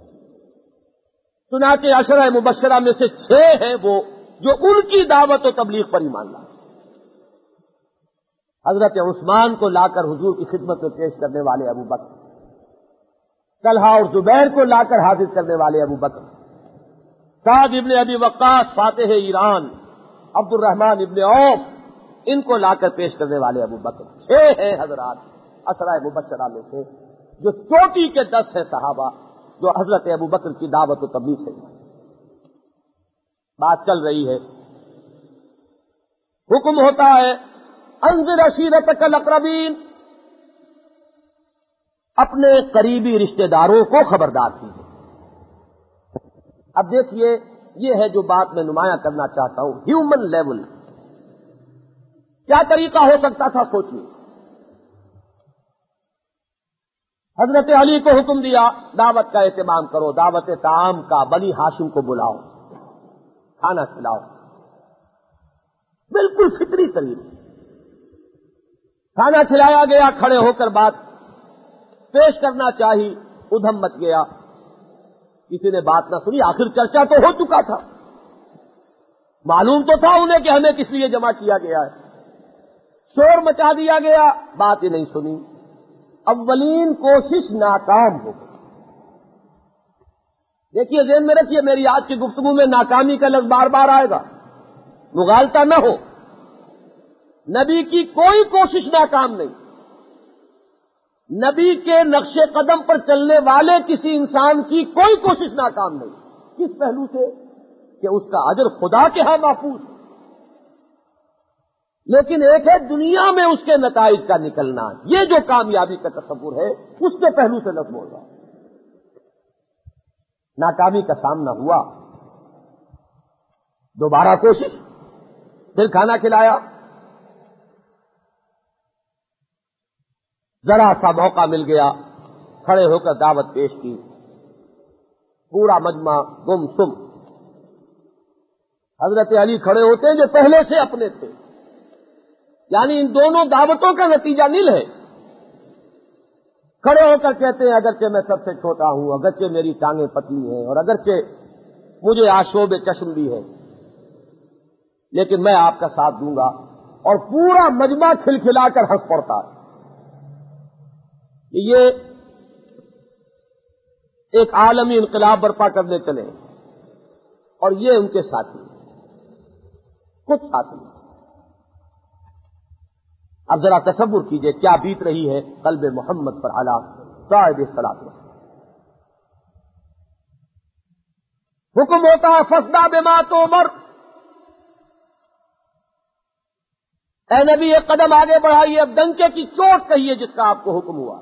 چنانچہ عشرہ مبشرہ میں سے 6 ہیں وہ جو ان کی دعوت و تبلیغ پر ایمان لائے. حضرت عثمان کو لا کر حضور کی خدمت میں پیش کرنے والے ابوبکر، طلحہ اور زبیر کو لا کر حاضر کرنے والے ابوبکر، سعد ابن ابی وقاص فاتح ایران، عبد الرحمن ابن عوف، ان کو لا کر پیش کرنے والے ابوبکر. 6 ہیں حضرات عشرہ مبشرہ میں سے جو چوٹی کے 10 ہیں صحابہ جو حضرت ابوبکر کی دعوت و تبلیغ سے. بات چل رہی ہے، حکم ہوتا ہے انذر عشیرتک الاقربین، اپنے قریبی رشتہ داروں کو خبردار کیجیے. اب دیکھیے یہ ہے جو بات میں نمایاں کرنا چاہتا ہوں. ہیومن لیول کیا طریقہ ہو سکتا تھا سوچیے. حضرت علی کو حکم دیا دعوت کا اہتمام کرو، دعوت طعام کا، بنی ہاشم کو بلاؤ، کھانا کھلاؤ. بالکل فطری طریقے کھانا کھلایا گیا، کھڑے ہو کر بات پیش کرنا چاہی، ادھم مچ گیا، کسی نے بات نہ سنی. آخر چرچا تو ہو چکا تھا، معلوم تو تھا انہیں کہ ہمیں کس لیے جمع کیا گیا ہے. شور مچا دیا گیا، بات ہی نہیں سنی. اولین کوشش ناکام ہو گئی. دیکھیے ذہن میں رکھیے، میری آج کی گفتگو میں ناکامی کا لفظ بار بار آئے گا، مغالطہ نہ ہو. نبی کی کوئی کوشش ناکام نہیں. نبی کے نقش قدم پر چلنے والے کسی انسان کی کوئی کوشش ناکام نہیں. کس پہلو سے؟ کہ اس کا اجر خدا کے ہاں محفوظ ہے، لیکن ایک ہے دنیا میں اس کے نتائج کا نکلنا۔ یہ جو کامیابی کا تصور ہے اس کے پہلو سے لفظ ہو رہا ہے۔ ناکامی کا سامنا ہوا، دوبارہ کوشش، پھر کھانا کھلایا، ذرا سا موقع مل گیا، کھڑے ہو کر دعوت پیش کی، پورا مجمع گم سم۔ حضرت علی کھڑے ہوتے ہیں جو پہلے سے اپنے تھے، یعنی ان دونوں دعوتوں کا نتیجہ نل ہے۔ کھڑے ہو کر کہتے ہیں اگرچہ میں سب سے چھوٹا ہوں، اگرچہ میری ٹانگیں پتلی ہیں، اور اگرچہ مجھے آشوب چشم بھی ہے، لیکن میں آپ کا ساتھ دوں گا۔ اور پورا مجمع کھلکھلا کر ہنس پڑتا ہے۔ یہ ایک عالمی انقلاب برپا کرنے چلے، اور یہ ان کے ساتھی کچھ ساتھی۔ اب ذرا تصور کیجئے کیا بیت رہی ہے قلب محمد پر علی صاحب الصلاۃ والسلام۔ حکم ہوتا ہے فاصدع بما تؤمر، اے نبی ایک قدم آگے بڑھائیے، اب ڈنکے کی چوٹ کہیے جس کا آپ کو حکم ہوا۔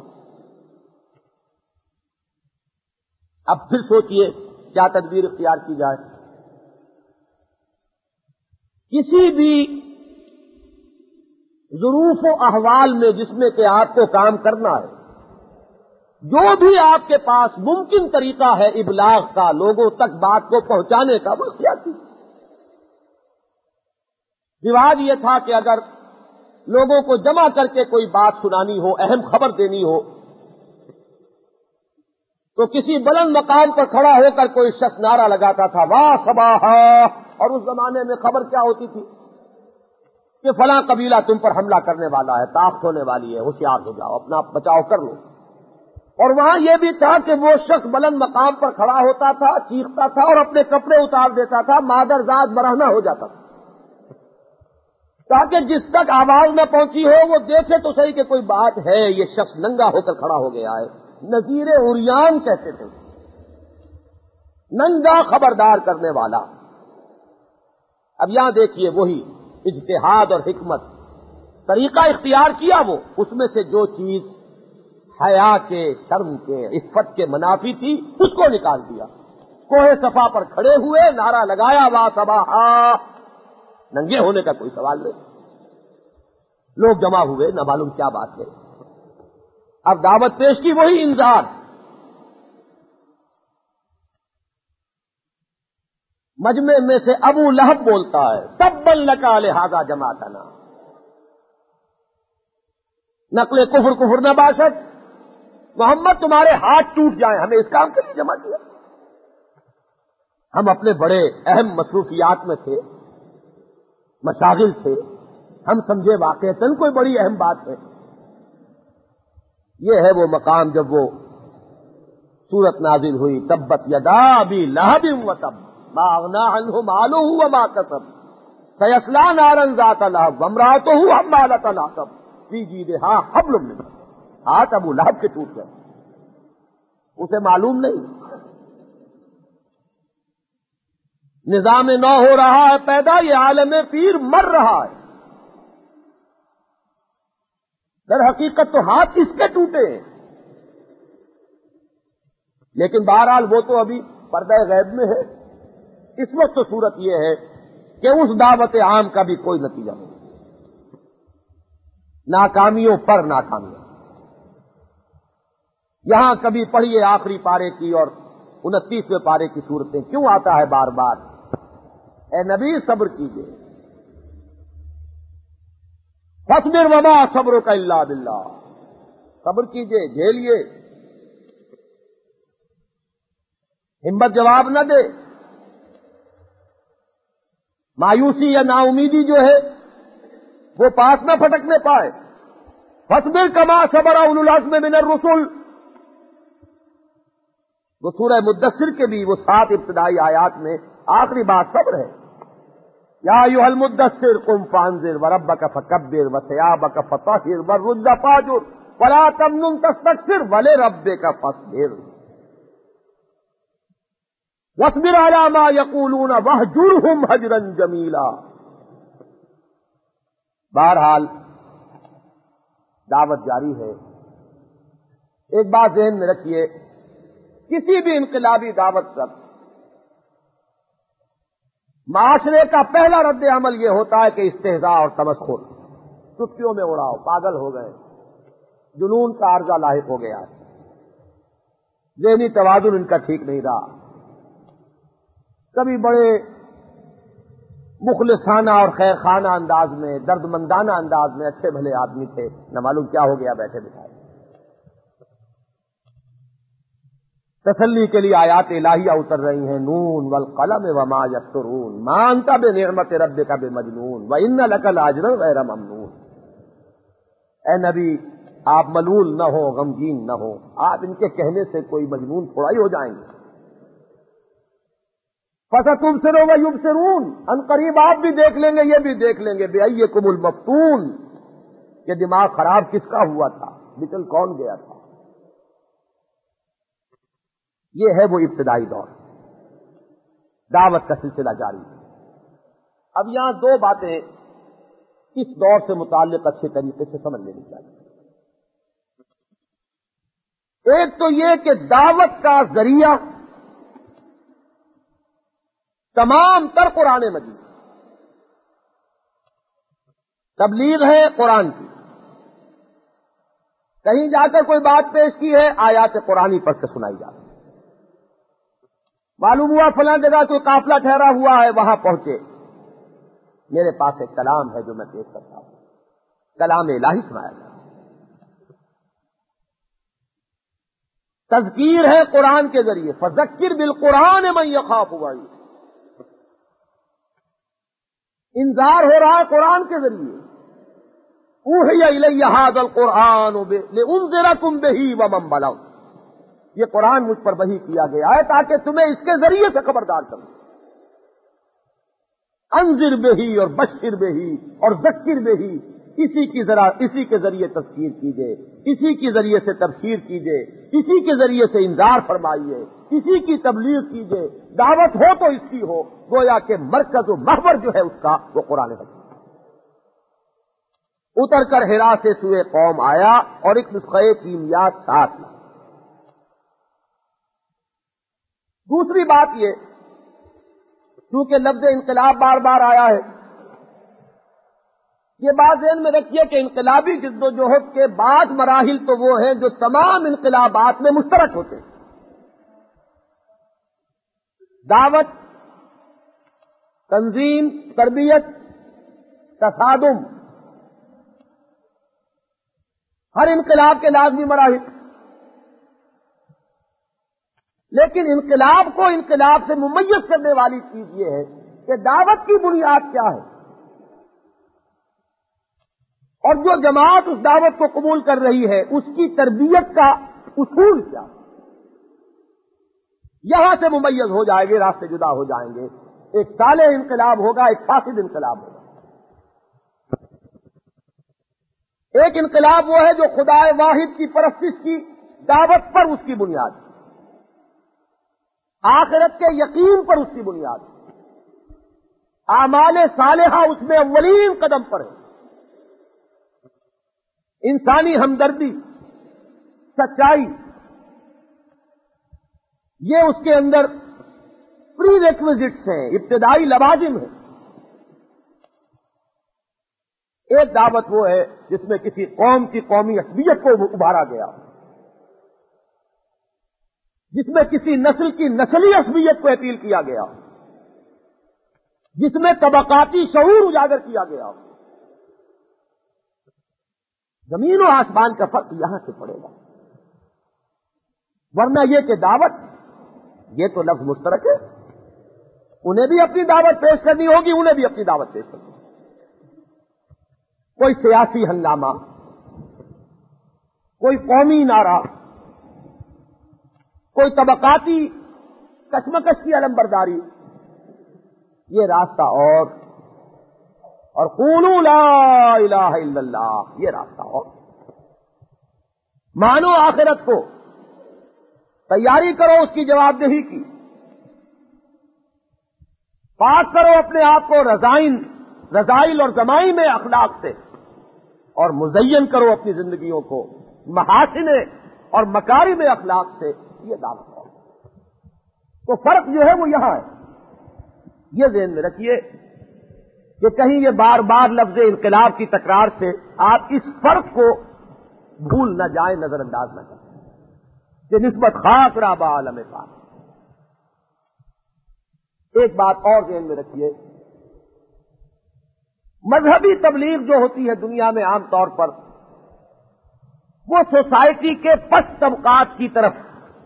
اب پھر سوچئے کیا تدبیر اختیار کی جائے۔ کسی بھی ظروف و احوال میں جس میں کہ آپ کو کام کرنا ہے، جو بھی آپ کے پاس ممکن طریقہ ہے ابلاغ کا، لوگوں تک بات کو پہنچانے کا، وہ اختیار کیجیے۔ رواج یہ تھا کہ اگر لوگوں کو جمع کر کے کوئی بات سنانی ہو، اہم خبر دینی ہو، تو کسی بلند مقام پر کھڑا ہو کر کوئی شخص نعرہ لگاتا تھا واہ صباحا، اور اس زمانے میں خبر کیا ہوتی تھی کہ فلاں قبیلہ تم پر حملہ کرنے والا ہے، طاقت ہونے والی ہے، ہوشیار ہو جاؤ، اپنا بچاؤ کر لو۔ اور وہاں یہ بھی تھا کہ وہ شخص بلند مقام پر کھڑا ہوتا تھا، چیختا تھا اور اپنے کپڑے اتار دیتا تھا، مادر ذات برہنہ ہو جاتا تھا، تاکہ جس تک آواز نہ پہنچی ہو وہ دیکھے تو صحیح کہ کوئی بات ہے، یہ شخص ننگا ہو کر کھڑا ہو گیا ہے۔ نذیر عریان کہتے تھے، ننگا خبردار کرنے والا۔ اب یہاں دیکھیے وہی اجتہاد اور حکمت، طریقہ اختیار کیا وہ، اس میں سے جو چیز حیا کے، شرم کے، عفت کے منافی تھی اس کو نکال دیا۔ کوہ صفا پر کھڑے ہوئے، نعرہ لگایا وا صباحا، ننگے ہونے کا کوئی سوال نہیں۔ لوگ جمع ہوئے، نہ معلوم کیا بات ہے۔ اب دعوت پیش کی، وہی انذار۔ مجمع میں سے ابو لہب بولتا ہے تبا لک لہذا جماعتنا، نقل کفر نہ باشد، محمد تمہارے ہاتھ ٹوٹ جائیں، ہمیں اس کام کے لیے جمع کیا۔ ہم اپنے بڑے اہم مصروفیات میں تھے، مشاغل تھے، ہم سمجھے واقعتاً کوئی بڑی اہم بات ہے۔ یہ ہے وہ مقام جب وہ سورت نازل ہوئی تبت یدا ابی لہب وتب ما اغنی عنہ مالہ وما کسب سیصلی نارا ذات لہب وامرأتہ حمالۃ الحطب فی جیدہا حبل من مسد۔ ہاتھ ابو لہب کے ٹوٹ گئے، اسے معلوم نہیں۔ نظام نو ہو رہا ہے پیدا، یہ عالم پیر مر رہا ہے۔ در حقیقت تو ہاتھ اس کے ٹوٹے ہیں، لیکن بہرحال وہ تو ابھی پردہ غیب میں ہے۔ اس وقت تو صورت یہ ہے کہ اس دعوت عام کا بھی کوئی نتیجہ نہیں، ناکامیوں پر ناکامیاں۔ یہاں کبھی پڑھیے آخری پارے کی اور 29ویں پارے کی صورتیں، کیوں آتا ہے بار بار اے نبی صبر کیجئے، فاصبر وما صبرک الا باللہ، صبر کیجئے، جھیلیے، ہمت جواب نہ دے، مایوسی یا نا امیدی جو ہے وہ پاس نہ پھٹکنے پائے۔ فاصبر کما صبر اولو العزم من الرسل، وہ سورہ مدثر کے بھی وہ 7 ابتدائی آیات میں آخری بات صبر ہے۔ یا ایھا المدثر قم فانذر وربک فکبر وثیابک فطہر والرجز فاہجر ولا تمنن تستکثر ولربک فاصبر۔ وَاصْبِرْ عَلَىٰ مَا يَقُولُونَ وَاهْجُرْهُمْ هَجْرًا جَمِيلًا۔ بہرحال دعوت جاری ہے۔ ایک بات ذہن میں رکھیے، کسی بھی انقلابی دعوت پر معاشرے کا پہلا رد عمل یہ ہوتا ہے کہ استہزاء اور تمسخر، چٹکیوں میں اڑاؤ، پاگل ہو گئے، جنون کا عارضہ لاحق ہو گیا ہے، ذہنی توازن ان کا ٹھیک نہیں رہا۔ کبھی بڑے مخلصانہ اور خیر خانہ انداز میں، درد مندانہ انداز میں اچھے بھلے آدمی تھے، نہ معلوم کیا ہو گیا بیٹھے بٹھائے۔ تسلی کے لیے آیات الہیہ اتر رہی ہیں، نون والقلم وما یسطرون ما انت بنعمت ربک بمجنون وان لک لاجرا غیر ممنون۔ اے نبی، آپ ملول نہ ہو، غمگین نہ ہو، آپ ان کے کہنے سے کوئی مجنون تھوڑا ہی ہو جائیں گے۔ فَسَتُبْصِرُ وَيُبْصِرُونَ، ان قریب آپ بھی دیکھ لیں گے، یہ بھی دیکھ لیں گے، بِأَيِّكُمُ الْمَفْتُونُ، کہ دماغ خراب کس کا ہوا تھا، بچل کون گیا تھا۔ یہ ہے وہ ابتدائی دور، دعوت کا سلسلہ جاری ہے۔ اب یہاں دو باتیں اس دور سے متعلق اچھے طریقے سے سمجھ لینی چاہیے۔ ایک تو یہ کہ دعوت کا ذریعہ تمام تر قرآن مجید، تبلیغ ہے قرآن کی، کہیں جا کر کوئی بات پیش کی ہے، آیات قرآنی پڑھ کے سنائی جاتی ہے۔ معلوم ہوا فلاں جگہ کوئی قافلہ ٹھہرا ہوا ہے، وہاں پہنچے، میرے پاس ایک کلام ہے جو میں پیش کرتا ہوں، کلام الہی سنایا جاتا ہے۔ تذکیر ہے قرآن کے ذریعے، فذکر بالقرآن من یخاف وعید، انذار ہو رہا ہے قرآن کے ذریعے، اوحی الی ھذا القرآن لانذرکم بہ ومن بلغ، یہ قرآن مجھ پر وحی کیا گیا ہے تاکہ تمہیں اس کے ذریعے سے خبردار کروں، انذر بہ اور بشر بہ اور ذکر بہ، اسی کے ذریعے تذکیر کیجئے، اسی کے ذریعے سے تبشیر کیجئے، اسی کے ذریعے سے انذار فرمائیے، اسی کی تبلیغ کیجئے، دعوت ہو تو اس کی ہو، گویا کہ مرکز و محور جو ہے اس کا وہ قرآن حکیم۔ اتر کر حرا سے سوئے قوم آیا اور ایک نسخہ کیمیات ساتھ لایا۔ دوسری بات یہ، چونکہ لفظ انقلاب بار بار آیا ہے، یہ بات ذہن میں رکھیے کہ انقلابی جد و جہد کے بعد مراحل تو وہ ہیں جو تمام انقلابات میں مشترک ہوتے ہیں۔ دعوت، تنظیم، تربیت، تصادم، ہر انقلاب کے لازمی مراحل۔ لیکن انقلاب کو انقلاب سے ممیز کرنے والی چیز یہ ہے کہ دعوت کی بنیاد کیا ہے، اور جو جماعت اس دعوت کو قبول کر رہی ہے اس کی تربیت کا اصول کیا ہے۔ یہاں سے ممیز ہو جائے گے، راستے جدا ہو جائیں گے، ایک صالح انقلاب ہوگا، ایک فاسد انقلاب ہوگا۔ ایک انقلاب وہ ہے جو خدا واحد کی پرستش کی دعوت پر اس کی بنیاد، آخرت کے یقین پر اس کی بنیاد، اعمال صالحہ اس میں اولین قدم پر ہے، انسانی ہمدردی، سچائی، یہ اس کے اندر پری ریکویزٹس ہیں، ابتدائی لوازم ہیں۔ ایک دعوت وہ ہے جس میں کسی قوم کی قومی اصلیت کو ابھارا گیا، جس میں کسی نسل کی نسلی عصبیت کو اپیل کیا گیا، جس میں طبقاتی شعور اجاگر کیا گیا۔ زمین و آسمان کا فرق یہاں سے پڑے گا، ورنہ یہ کہ دعوت، یہ تو لفظ مشترک ہے، انہیں بھی اپنی دعوت پیش کرنی ہوگی، انہیں بھی اپنی دعوت پیش کرنی ہوگی۔ کوئی سیاسی ہنگامہ، کوئی قومی نعرہ، کوئی طبقاتی کشمکش کی علمبرداری، یہ راستہ اور قولوا لا الہ الا اللہ، یہ راستہ اور مانو آخرت کو، تیاری کرو اس کی جواب دہی کی، پاک کرو اپنے آپ کو رذائل اور ضمائم اخلاق سے، اور مزین کرو اپنی زندگیوں کو محاسن اور مکارم اخلاق سے. یہ دعوت ہے. تو فرق جو ہے وہ یہاں ہے. یہ ذہن میں رکھیے کہ کہیں یہ بار بار لفظ انقلاب کی تکرار سے آپ اس فرق کو بھول نہ جائیں، نظر انداز نہ کریں کہ نسبت خاص رابع عالم پاک. ایک بات اور ذہن میں رکھیے، مذہبی تبلیغ جو ہوتی ہے دنیا میں عام طور پر وہ سوسائٹی کے پست طبقات کی طرف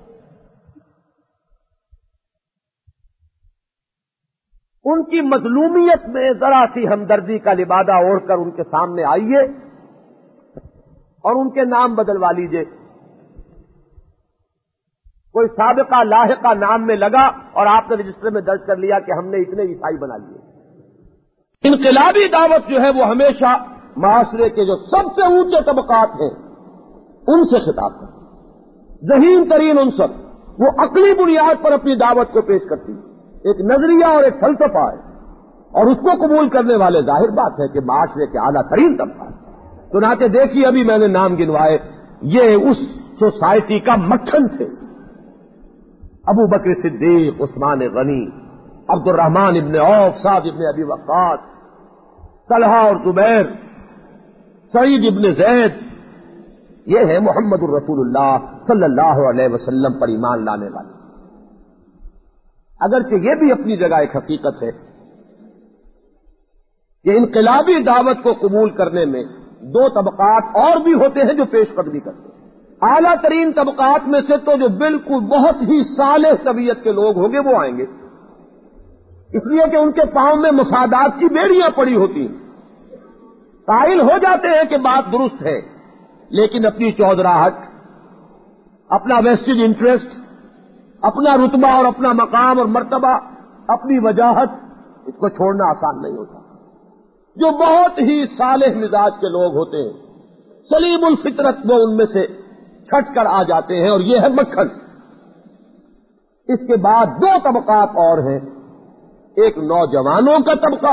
ان کی مظلومیت میں ذرا سی ہمدردی کا لبادہ اوڑھ کر ان کے سامنے آئیے اور ان کے نام بدلوا لیجیے. کوئی سابقہ لاحقہ نام میں لگا اور آپ نے رجسٹر میں درج کر لیا کہ ہم نے اتنے عیسائی بنا لیے. انقلابی دعوت جو ہے وہ ہمیشہ معاشرے کے جو سب سے اونچے طبقات ہیں ان سے خطاب ہے. ذہین ترین عنصر وہ عقلی بنیاد پر اپنی دعوت کو پیش کرتی ہے. ایک نظریہ اور ایک فلسفہ ہے اور اس کو قبول کرنے والے ظاہر بات ہے کہ معاشرے کے اعلیٰ ترین طبقہ ہے. چنانچہ دیکھیے ابھی میں نے نام گنوائے، یہ اس سوسائٹی کا مکھن تھے. ابو بکر صدیق، عثمان غنی، عبد الرحمن ابن عوف، سعد ابن ابی وقاص، طلحہ اور زبیر، سعید ابن زید، یہ ہے محمد الرسول اللہ صلی اللہ علیہ وسلم پر ایمان لانے والے. اگرچہ یہ بھی اپنی جگہ ایک حقیقت ہے کہ انقلابی دعوت کو قبول کرنے میں دو طبقات اور بھی ہوتے ہیں جو پیش قدمی کرتے ہیں. اعلیٰ ترین طبقات میں سے تو جو بالکل بہت ہی صالح طبیعت کے لوگ ہوں گے وہ آئیں گے، اس لیے کہ ان کے پاؤں میں مفادات کی بیڑیاں پڑی ہوتی ہیں. قائل ہو جاتے ہیں کہ بات درست ہے، لیکن اپنی چودراہٹ، اپنا ویسٹڈ انٹرسٹ، اپنا رتبہ اور اپنا مقام اور مرتبہ، اپنی وجاہت، اس کو چھوڑنا آسان نہیں ہوتا. جو بہت ہی صالح مزاج کے لوگ ہوتے ہیں، سلیم الفطرت، وہ ان میں سے چھٹ کر آ جاتے ہیں، اور یہ ہے مکھن. اس کے بعد دو طبقات اور ہیں. ایک نوجوانوں کا طبقہ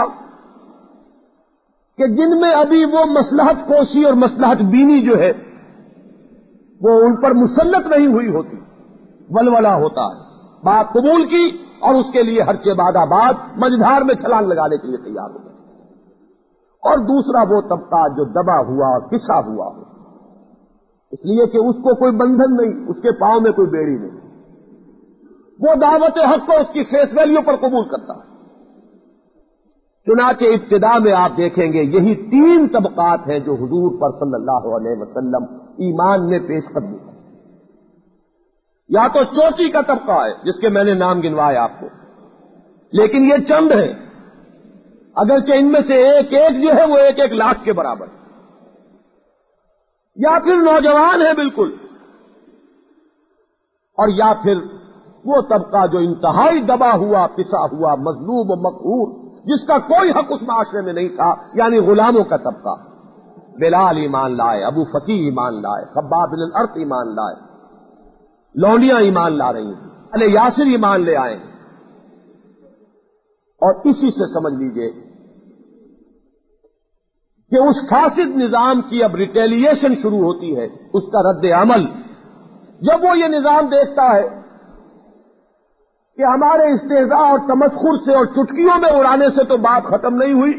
کہ جن میں ابھی وہ مصلحت کوشی اور مصلحت بینی جو ہے وہ ان پر مسلط نہیں ہوئی ہوتی، ولولہ ہوتا ہے. بات قبول کی اور اس کے لیے ہرچے بعد آباد مجدھار میں چھلانگ لگانے کے لیے تیار ہو گئے. اور دوسرا وہ طبقہ جو دبا ہوا اور پسا ہوا ہو، اس لیے کہ اس کو کوئی بندھن نہیں، اس کے پاؤں میں کوئی بیڑی نہیں، وہ دعوت حق کو اس کی فیس ویلیو پر قبول کرتا ہے. چنانچہ ابتدا میں آپ دیکھیں گے یہی تین طبقات ہیں جو حضور پر صلی اللہ علیہ وسلم ایمان میں پیش قدمی ہے. یا تو چوٹی کا طبقہ ہے جس کے میں نے نام گنوائے آپ کو، لیکن یہ چند ہیں، اگرچہ ان میں سے ایک ایک جو ہے وہ ایک ایک لاکھ کے برابر. یا پھر نوجوان ہے بالکل، اور یا پھر وہ طبقہ جو انتہائی دبا ہوا، پسا ہوا، مظلوم و مقہور، جس کا کوئی حق اس معاشرے میں نہیں تھا، یعنی غلاموں کا طبقہ. بلال ایمان لائے، ابو فقی ایمان لائے، خباب بن الارت ایمان لائے، لونڈیاں ایمان لا رہی ہیں، علی یاسر ایمان لے آئے. اور اسی سے سمجھ لیجئے کہ اس فاسد نظام کی اب ریٹیلیشن شروع ہوتی ہے، اس کا رد عمل. جب وہ یہ نظام دیکھتا ہے کہ ہمارے استہزاء اور تمسخر سے اور چٹکیوں میں اڑانے سے تو بات ختم نہیں ہوئی،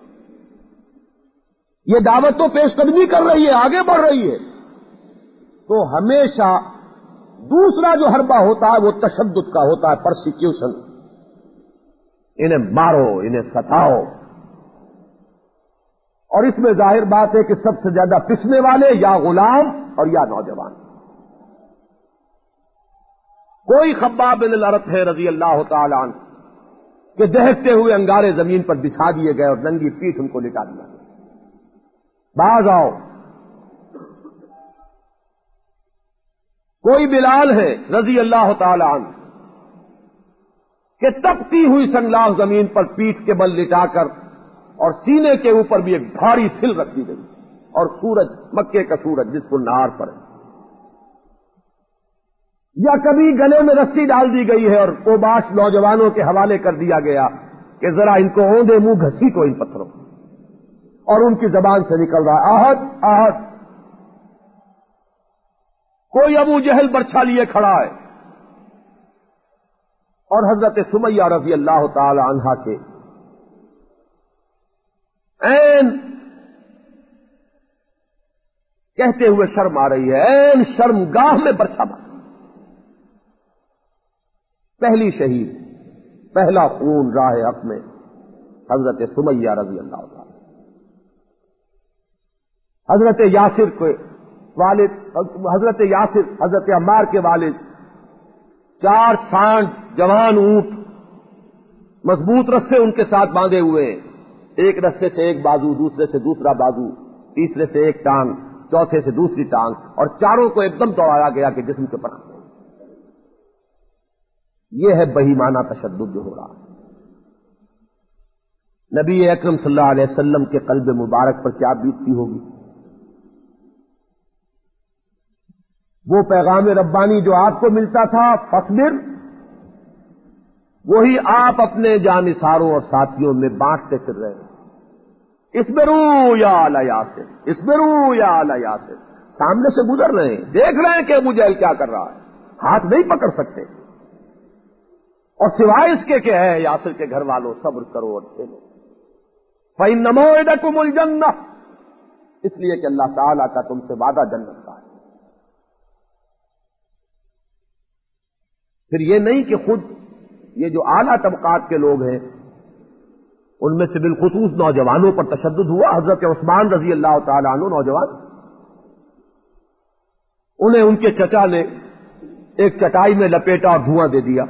یہ دعوت تو پیش قدمی کر رہی ہے، آگے بڑھ رہی ہے، تو ہمیشہ دوسرا جو حربہ ہوتا ہے وہ تشدد کا ہوتا ہے، پرسیکیوشن. انہیں مارو، انہیں ستاؤ. اور اس میں ظاہر بات ہے کہ سب سے زیادہ پسنے والے یا غلام اور یا نوجوان. کوئی خباب بن الارت ہے رضی اللہ تعالی عنہ کہ دہکتے ہوئے انگارے زمین پر بچھا دیے گئے اور ننگی پیٹھ ان کو لٹا دیا گیا. باز آؤ. کوئی بلال ہے رضی اللہ تعالی عنہ کہ تپتی ہوئی سنگلاخ زمین پر پیٹھ کے بل لٹا کر اور سینے کے اوپر بھی ایک بھاری سل رکھ دی گئی، اور سورج، مکے کا سورج جس کو نہار پر ہے، یا کبھی گلے میں رسی ڈال دی گئی ہے اور اوباش نوجوانوں کے حوالے کر دیا گیا کہ ذرا ان کو اوندے منہ گھسیٹو ان پتھروں، اور ان کی زبان سے نکل رہا ہے احد احد۔ کوئی ابو جہل برچھا لیے کھڑا ہے، اور حضرت سمیہ رضی اللہ تعالی عنہا کے عین کہتے ہوئے شرم آ رہی ہے، عین شرم گاہ میں برچھا مار، پہلی شہید، پہلا خون راہ حق میں حضرت سمیہ رضی اللہ تعالی۔ حضرت یاسر کے والد، حضرت یاسر حضرت عمار کے والد، 4 سانڈ جوان اونٹ مضبوط رسے ان کے ساتھ باندھے ہوئے، ایک رسے سے ایک بازو، دوسرے سے دوسرا بازو، تیسرے سے ایک ٹانگ، چوتھے سے دوسری ٹانگ، اور چاروں کو ایک دم دوڑایا گیا کہ جسم کے پر۔ یہ ہے بہیمانہ تشدد جو ہو رہا ہے۔ نبی اکرم صلی اللہ علیہ وسلم کے قلب مبارک پر کیا بیتتی ہوگی؟ وہ پیغام ربانی جو آپ کو ملتا تھا فاصبر، وہی آپ اپنے جانثاروں اور ساتھیوں میں بانٹتے پھر رہے ہیں۔ اصبروا یا آل یاسر، اصبروا یا آل یاسر، سامنے سے گزر رہے ہیں، دیکھ رہے ہیں کہ ابو جہل کیا کر رہا ہے، ہاتھ نہیں پکڑ سکتے، اور سوائے اس کے کہ ہے یاسر کے گھر والوں صبر کرو اور کھیلو۔ فَإِنَّ مَوْعِدَكُمُ الْجَنَّةُ، اس لیے کہ اللہ تعالیٰ کا تم سے وعدہ جنت کا ہے۔ پھر یہ نہیں کہ خود یہ جو اعلیٰ طبقات کے لوگ ہیں ان میں سے بالخصوص نوجوانوں پر تشدد ہوا۔ حضرت عثمان رضی اللہ تعالیٰ عنہ نوجوان، انہیں ان کے چچا نے ایک چٹائی میں لپیٹا اور دھواں دے دیا۔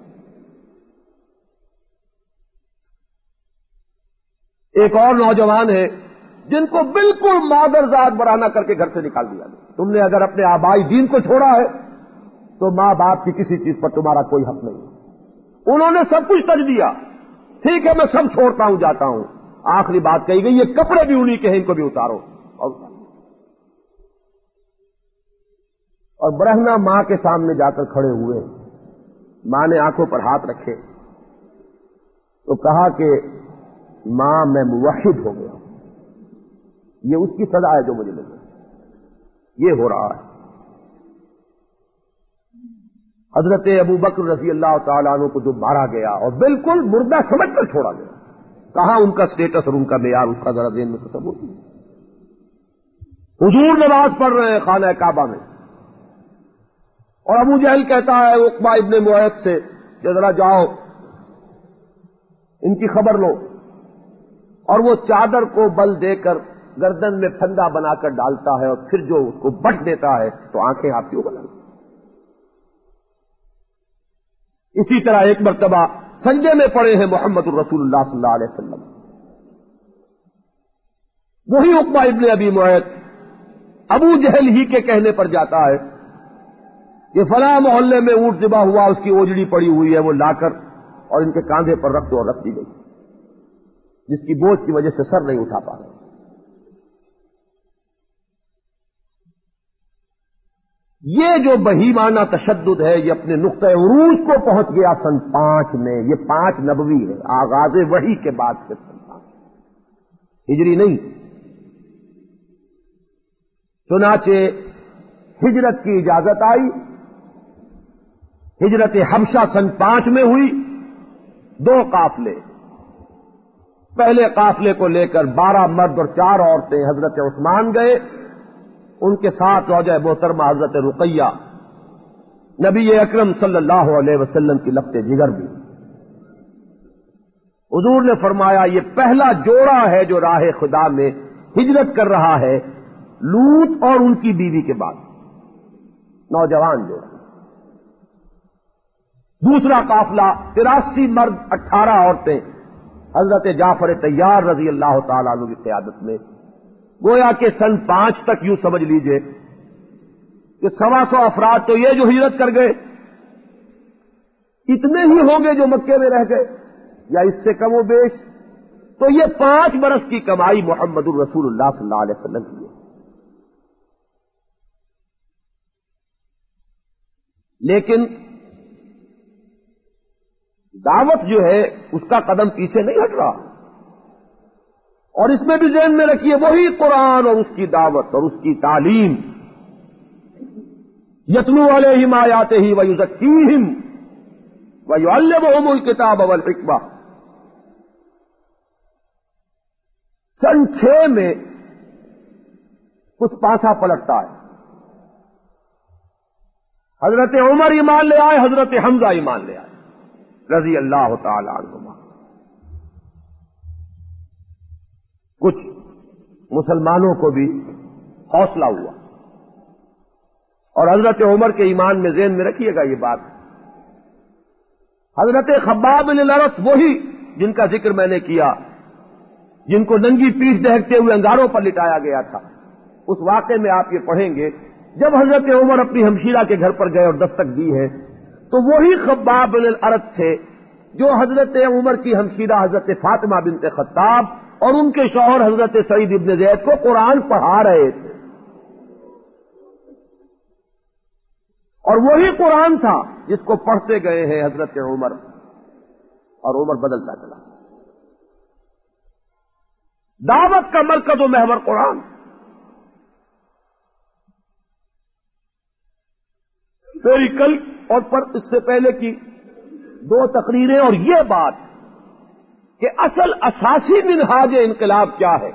ایک اور نوجوان ہے جن کو بالکل مادرزاد برانہ کر کے گھر سے نکال دیا گیا۔ تم نے اگر اپنے آبائی دین کو چھوڑا ہے تو ماں باپ کی کسی چیز پر تمہارا کوئی حق نہیں۔ انہوں نے سب کچھ تج دیا، ٹھیک ہے میں سب چھوڑتا ہوں جاتا ہوں، آخری بات کہی گئی یہ کپڑے بھی انہی کے ہیں، ان کو بھی اتارو، اور برہنہ ماں کے سامنے جا کر کھڑے ہوئے۔ ماں نے آنکھوں پر ہاتھ رکھے تو کہا کہ ماں میں موحد ہو گیا، یہ اس کی سزا ہے جو مجھے مل گئی، یہ ہو رہا ہے۔ حضرت ابو بکر رضی اللہ تعالیٰ عنہ کو جو مارا گیا اور بالکل مردہ سمجھ کر چھوڑا گیا، کہاں ان کا سٹیٹس اور ان کا معیار، اس کا ذرا ذہن میں تصور کیجیے۔ حضور نماز پڑھ رہے ہیں خانہ کعبہ میں، اور ابو جہل کہتا ہے عقبہ ابن معیط سے کہ ذرا جاؤ ان کی خبر لو، اور وہ چادر کو بل دے کر گردن میں پھندا بنا کر ڈالتا ہے، اور پھر جو اس کو بٹ دیتا ہے تو آنکھیں آپ کیوں بنائی۔ اسی طرح ایک مرتبہ سنجے میں پڑے ہیں محمد الرسول اللہ صلی اللہ علیہ وسلم، وہی عقبہ ابن ابی معیط ابو جہل ہی کے کہنے پر جاتا ہے کہ فلاں محلے میں اونٹ ذبح ہوا، اس کی اوجڑی پڑی ہوئی ہے، وہ لا کر اور ان کے کاندھے پر رکھ دو، اور رکھ دی گئی، جس کی بوجھ کی وجہ سے سر نہیں اٹھا پا رہے۔ یہ جو بہیمانہ تشدد ہے یہ اپنے نقطۂ عروج کو پہنچ گیا سن 5 میں، یہ 5 نبوی ہے، آغاز وحی کے بعد سے سن 5 ہجری نہیں۔ چنانچہ ہجرت کی اجازت آئی، ہجرت حبشہ سن 5 میں ہوئی، 2 قافلے، پہلے قافلے کو لے کر 12 مرد اور 4 عورتیں حضرت عثمان گئے، ان کے ساتھ زوجہ محترمہ حضرت رقیہ، نبی اکرم صلی اللہ علیہ وسلم کی لخت جگر بھی۔ حضور نے فرمایا یہ پہلا جوڑا ہے جو راہ خدا میں ہجرت کر رہا ہے لوط اور ان کی بیوی کے بعد، نوجوان جوڑا۔ دوسرا قافلہ 83 مرد 18 عورتیں حضرت جعفر طیار رضی اللہ تعالیٰ عنہ کی قیادت میں، گویا کہ سن 5 تک یوں سمجھ لیجئے کہ 125 افراد تو یہ جو ہجرت کر گئے، اتنے ہی ہوں گے جو مکے میں رہ گئے یا اس سے کم و بیش، تو یہ 5 برس کی کمائی محمد الرسول اللہ صلی اللہ علیہ وسلم کی ہے۔ لیکن دعوت جو ہے اس کا قدم پیچھے نہیں ہٹ رہا. اور اس میں بھی ذہن میں رکھیے وہی قرآن اور اس کی دعوت اور اس کی تعلیم. یتلو علیہم آیاتہ ویزکیہم ویعلمہم الکتاب والحکمہ. سن 6 میں کچھ پاسا پلٹتا ہے. حضرت عمر ایمان لے آئے, حضرت حمزہ ایمان لے آئے رضی اللہ تعالی عنہما. کچھ مسلمانوں کو بھی حوصلہ ہوا. اور حضرت عمر کے ایمان میں ذہن میں رکھیے گا یہ بات. حضرت خباب بن الارت وہی جن کا ذکر میں نے کیا, جن کو ننگی پیٹھ دہکتے ہوئے انگاروں پر لٹایا گیا تھا. اس واقعے میں آپ یہ پڑھیں گے جب حضرت عمر اپنی ہمشیرہ کے گھر پر گئے اور دستک دی ہے تو وہی خباب بن الارت تھے جو حضرت عمر کی ہمشیرہ حضرت فاطمہ بنت خطاب اور ان کے شوہر حضرت سعید ابن زید کو قرآن پڑھا رہے تھے. اور وہی قرآن تھا جس کو پڑھتے گئے ہیں حضرت عمر, اور عمر بدلتا چلا. دعوت کا مرکز و محور قرآن. میری کل اور پر اس سے پہلے کی 2 تقریریں اور یہ بات کہ اصل اساسی منہاج انقلاب کیا ہے.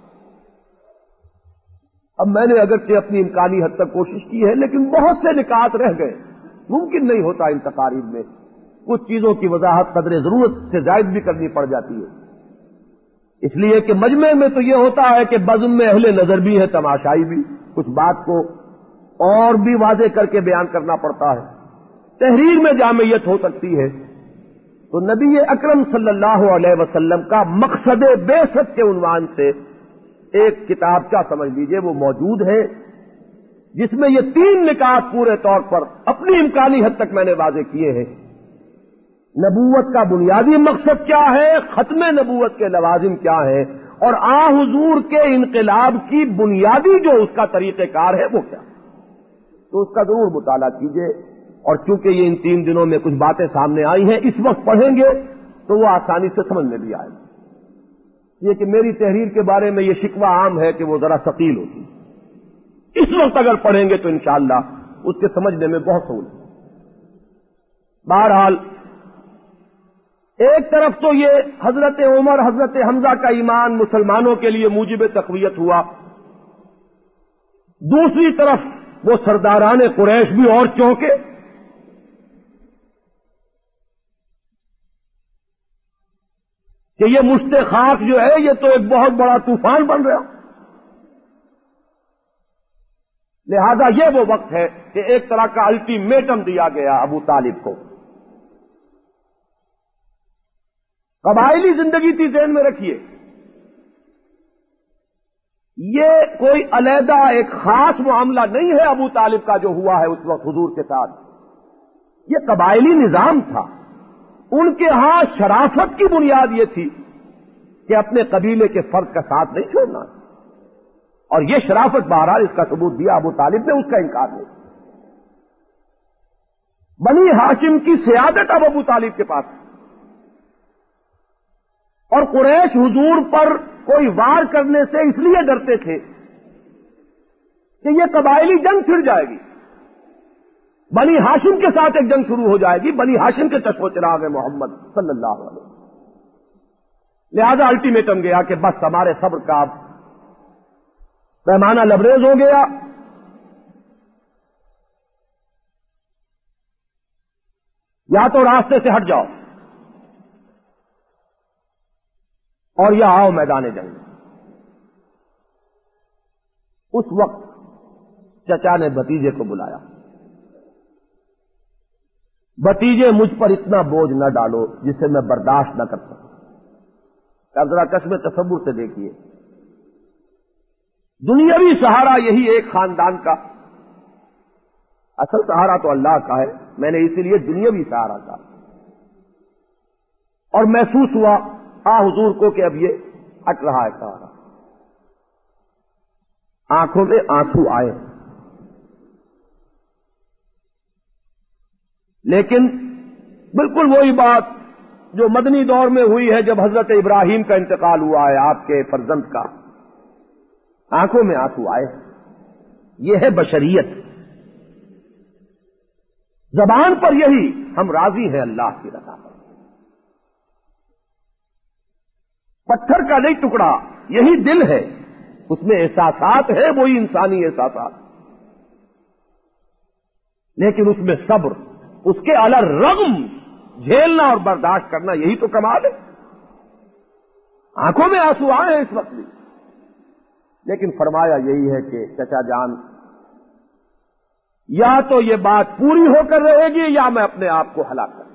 اب میں نے اگرچہ اپنی امکانی حد تک کوشش کی ہے لیکن بہت سے نکات رہ گئے. ممکن نہیں ہوتا ان تقاریر میں کچھ چیزوں کی وضاحت قدر ضرورت سے زائد بھی کرنی پڑ جاتی ہے. اس لیے کہ مجمع میں تو یہ ہوتا ہے کہ بزم میں اہل نظر بھی ہے, تماشائی بھی, کچھ بات کو اور بھی واضح کر کے بیان کرنا پڑتا ہے. تحریر میں جامعیت ہو سکتی ہے. تو نبی اکرم صلی اللہ علیہ وسلم کا مقصد بعثت کے عنوان سے ایک کتابچہ سمجھ لیجئے وہ موجود ہے جس میں یہ 3 نکات پورے طور پر اپنی امکانی حد تک میں نے واضح کیے ہیں. نبوت کا بنیادی مقصد کیا ہے, ختم نبوت کے لوازم کیا ہے, اور حضور کے انقلاب کی بنیادی جو اس کا طریقہ کار ہے وہ کیا. تو اس کا ضرور مطالعہ کیجئے. اور چونکہ یہ ان 3 دنوں میں کچھ باتیں سامنے آئی ہیں, اس وقت پڑھیں گے تو وہ آسانی سے سمجھ میں بھی آئے گی. یہ کہ میری تحریر کے بارے میں یہ شکوہ عام ہے کہ وہ ذرا ثقیل ہوتی. اس وقت اگر پڑھیں گے تو انشاءاللہ اس کے سمجھنے میں بہت سہولت. بہرحال ایک طرف تو یہ حضرت عمر حضرت حمزہ کا ایمان مسلمانوں کے لیے موجب تقویت ہوا, دوسری طرف وہ سرداران قریش بھی اور چونکے کہ یہ مشت خاک جو ہے یہ تو ایک بہت بڑا طوفان بن رہا. لہذا یہ وہ وقت ہے کہ ایک طرح کا الٹیمیٹم دیا گیا ابو طالب کو. قبائلی زندگی تھی, ذہن میں رکھیے. یہ کوئی علیحدہ ایک خاص معاملہ نہیں ہے ابو طالب کا جو ہوا ہے اس وقت حضور کے ساتھ. یہ قبائلی نظام تھا. ان کے ہاں شرافت کی بنیاد یہ تھی کہ اپنے قبیلے کے فرد کا ساتھ نہیں چھوڑنا, اور یہ شرافت بہرحال اس کا ثبوت دیا ابو طالب نے, اس کا انکار نہیں. بنی ہاشم کی سیادت اب ابو طالب کے پاس, اور قریش حضور پر کوئی وار کرنے سے اس لیے ڈرتے تھے کہ یہ قبائلی جنگ چھڑ جائے گی, بنی ہاشم کے ساتھ ایک جنگ شروع ہو جائے گی. بنی ہاشم کے چشم و چراغ محمد صلی اللہ علیہ وسلم. لہذا الٹیمیٹم گیا کہ بس ہمارے صبر کا پیمانہ لبریز ہو گیا. یا تو راستے سے ہٹ جاؤ اور یا آؤ میدان جنگ. اس وقت چچا نے بھتیجے کو بلایا. بھتیجے مجھ پر اتنا بوجھ نہ ڈالو جسے میں برداشت نہ کر سکوں. اب ذرا کشم تصور سے دیکھیے, دنیاوی سہارا یہی ایک خاندان کا, اصل سہارا تو اللہ کا ہے. میں نے اسی لیے دنیاوی سہارا کہا. اور محسوس ہوا حضور کو کہ اب یہ ہٹ رہا ہے سہارا. آنکھوں میں آنسو آئے, لیکن بالکل وہی بات جو مدنی دور میں ہوئی ہے جب حضرت ابراہیم کا انتقال ہوا ہے آپ کے فرزند کا، آنکھوں میں آنسو آئے. یہ ہے بشریت. زبان پر یہی ہم راضی ہیں اللہ کی رضا پر. پتھر کا نہیں ٹکڑا، یہی دل ہے، اس میں احساسات ہے، وہی انسانی احساسات، لیکن اس میں صبر، اس کے علی رغم جھیلنا اور برداشت کرنا، یہی تو کمال ہے. آنکھوں میں آنسو آئے ہیں اس وقت بھی، لیکن فرمایا یہی ہے کہ چچا جان یا تو یہ بات پوری ہو کر رہے گی یا میں اپنے آپ کو ہلاک کروں.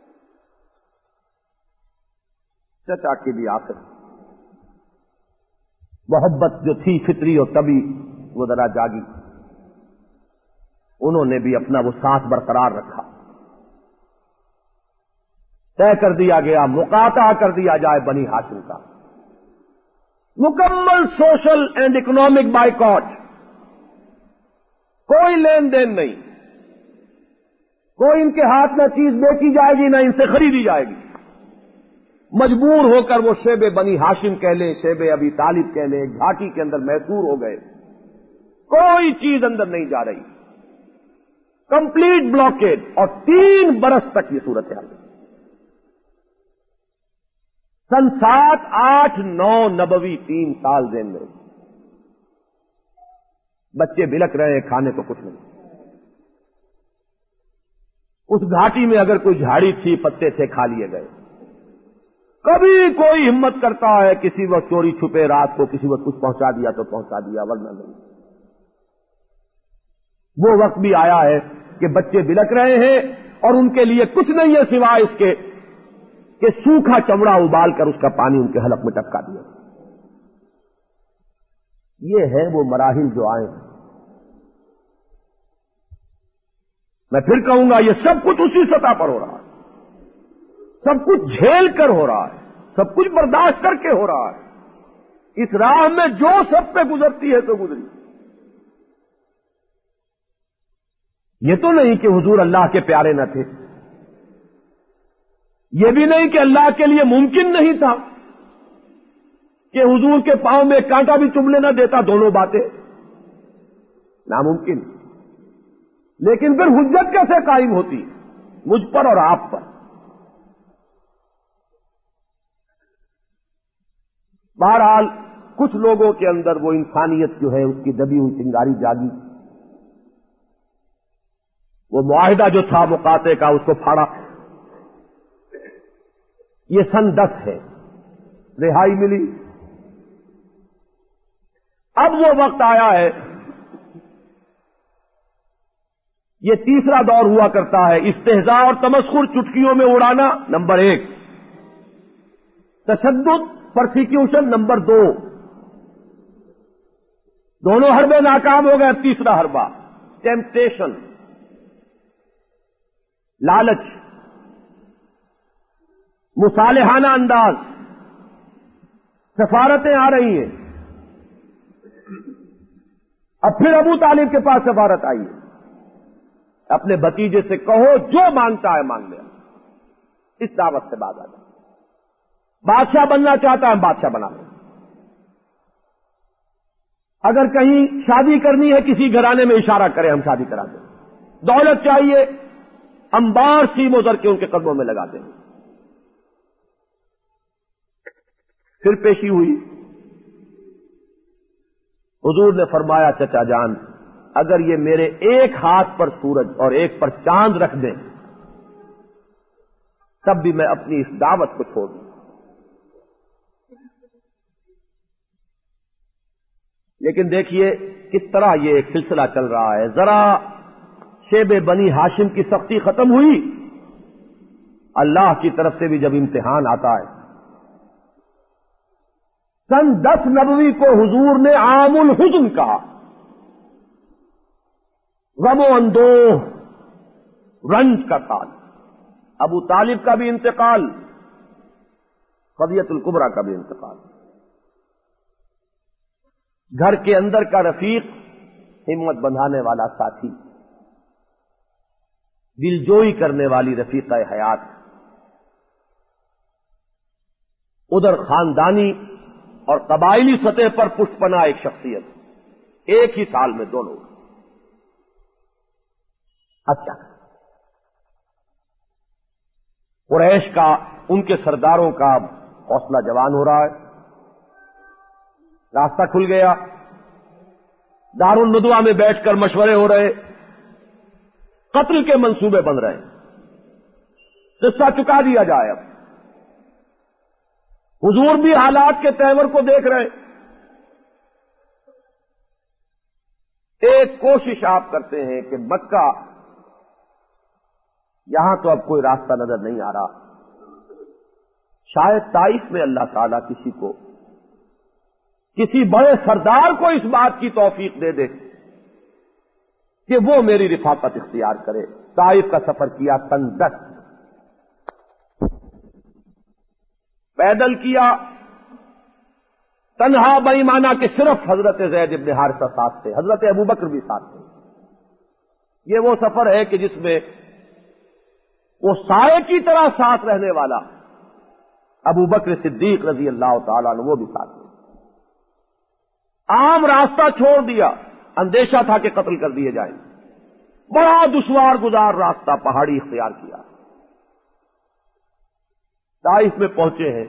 چچا کی بھی آخر محبت جو تھی فطری اور طبی وہ ذرا جاگی. انہوں نے بھی اپنا وہ سانس برقرار رکھا. طے کر دیا گیا مقاطعہ کر دیا جائے بنی ہاشم کا، مکمل سوشل اینڈ اکنامک بائیکاٹ. کوئی لین دین نہیں، کوئی ان کے ہاتھ میں چیز بیچی جائے گی نہ ان سے خریدی جائے گی. مجبور ہو کر وہ شیب بنی ہاشم کہہ لیں، شیب ابی طالب کہہ لیں، گھاٹی کے اندر محصور ہو گئے. کوئی چیز اندر نہیں جا رہی، کمپلیٹ بلاکیڈ. اور 3 برس تک یہ صورت حال. سن 7، 8، 9 نبوی 3 سال ذہن میں. بچے بلک رہے ہیں، کھانے کو کچھ نہیں. اس گھاٹی میں اگر کوئی جھاڑی تھی، پتے تھے، کھا لیے گئے. کبھی کوئی ہمت کرتا ہے کسی وقت چوری چھپے رات کو کسی وقت کچھ پہنچا دیا تو پہنچا دیا، ورنہ نہیں. وہ وقت بھی آیا ہے کہ بچے بلک رہے ہیں اور ان کے لیے کچھ نہیں ہے سوائے اس کے کہ سوکھا چمڑا ابال کر اس کا پانی ان کے حلق میں ٹپکا دیا. یہ ہے وہ مراحل جو آئے ہیں. میں پھر کہوں گا یہ سب کچھ اسی سطح پر ہو رہا ہے، سب کچھ جھیل کر ہو رہا ہے، سب کچھ برداشت کر کے ہو رہا ہے. اس راہ میں جو سب پہ گزرتی ہے تو گزری. یہ تو نہیں کہ حضور اللہ کے پیارے نہ تھے، یہ بھی نہیں کہ اللہ کے لیے ممکن نہیں تھا کہ حضور کے پاؤں میں کانٹا بھی چبھنے نہ دیتا. دونوں باتیں ناممکن. لیکن پھر حجت کیسے قائم ہوتی مجھ پر اور آپ پر؟ بہرحال کچھ لوگوں کے اندر وہ انسانیت جو ہے اس کی دبی ہوئی چنگاری جاگی. وہ معاہدہ جو تھا مقاطعے کا اس کو پھاڑا. یہ سن 10 ہے، رہائی ملی. اب وہ وقت آیا ہے، یہ تیسرا دور ہوا کرتا ہے. استہزاء اور تمسخر چٹکیوں میں اڑانا نمبر 1، تشدد پرسیکیوشن نمبر 2. دونوں حربے ناکام ہو گئے. تیسرا حربہ ٹیمپٹیشن، لالچ، مصالحانہ انداز. سفارتیں آ رہی ہیں. اب پھر ابو طالب کے پاس سفارت آئی ہے. اپنے بھتیجے سے کہو جو مانگتا ہے مانگ لے، اس دعوت سے باز آ جائے. بادشاہ بننا چاہتا ہے بادشاہ بنا لے. اگر کہیں شادی کرنی ہے کسی گھرانے میں اشارہ کرے ہم شادی کرا دیں. دولت چاہیے انبار سیم و زر کے ان کے قدموں میں لگا دیں. پھر پیشی ہوئی. حضور نے فرمایا چچا جان اگر یہ میرے ایک ہاتھ پر سورج اور ایک پر چاند رکھ دیں تب بھی میں اپنی اس دعوت کو چھوڑ دوں. لیکن دیکھیے کس طرح یہ ایک سلسلہ چل رہا ہے. ذرا شیب بنی ہاشم کی سختی ختم ہوئی. اللہ کی طرف سے بھی جب امتحان آتا ہے. سن 10 نبوی کو حضور نے عام الحزن کہا، غم و اندوہ رنج کا سال. ابو طالب کا بھی انتقال، قضیۃ الکبریٰ کا بھی انتقال. گھر کے اندر کا رفیق، ہمت بندھانے والا ساتھی، دل جوئی کرنے والی رفیقہ حیات. ادھر خاندانی اور قبائلی سطح پر پشت پناہ ایک شخصیت، ایک ہی سال میں دونوں۔ اچھا، قریش کا، ان کے سرداروں کا حوصلہ جوان ہو رہا ہے، راستہ کھل گیا، دارالندوا میں بیٹھ کر مشورے ہو رہے، قتل کے منصوبے بن رہے ہیں، قصہ چکا دیا جائے۔ اب حضور بھی حالات کے تیور کو دیکھ رہے، ایک کوشش آپ کرتے ہیں کہ مکہ، یہاں تو اب کوئی راستہ نظر نہیں آ رہا، شاید طائف میں اللہ تعالیٰ کسی کو، کسی بڑے سردار کو اس بات کی توفیق دے دے کہ وہ میری رفاقت اختیار کرے۔ طائف کا سفر کیا، سن 10 پیدل کیا، تنہا بےایمانہ کہ صرف حضرت زید بن حارثہ ساتھ تھے، حضرت ابوبکر بھی ساتھ تھے۔ یہ وہ سفر ہے کہ جس میں وہ سائے کی طرح ساتھ رہنے والا ابوبکر صدیق رضی اللہ تعالیٰ عنہ وہ بھی ساتھ تھے۔ عام راستہ چھوڑ دیا، اندیشہ تھا کہ قتل کر دیے جائیں، بڑا دشوار گزار راستہ پہاڑی اختیار کیا، طائف میں پہنچے ہیں،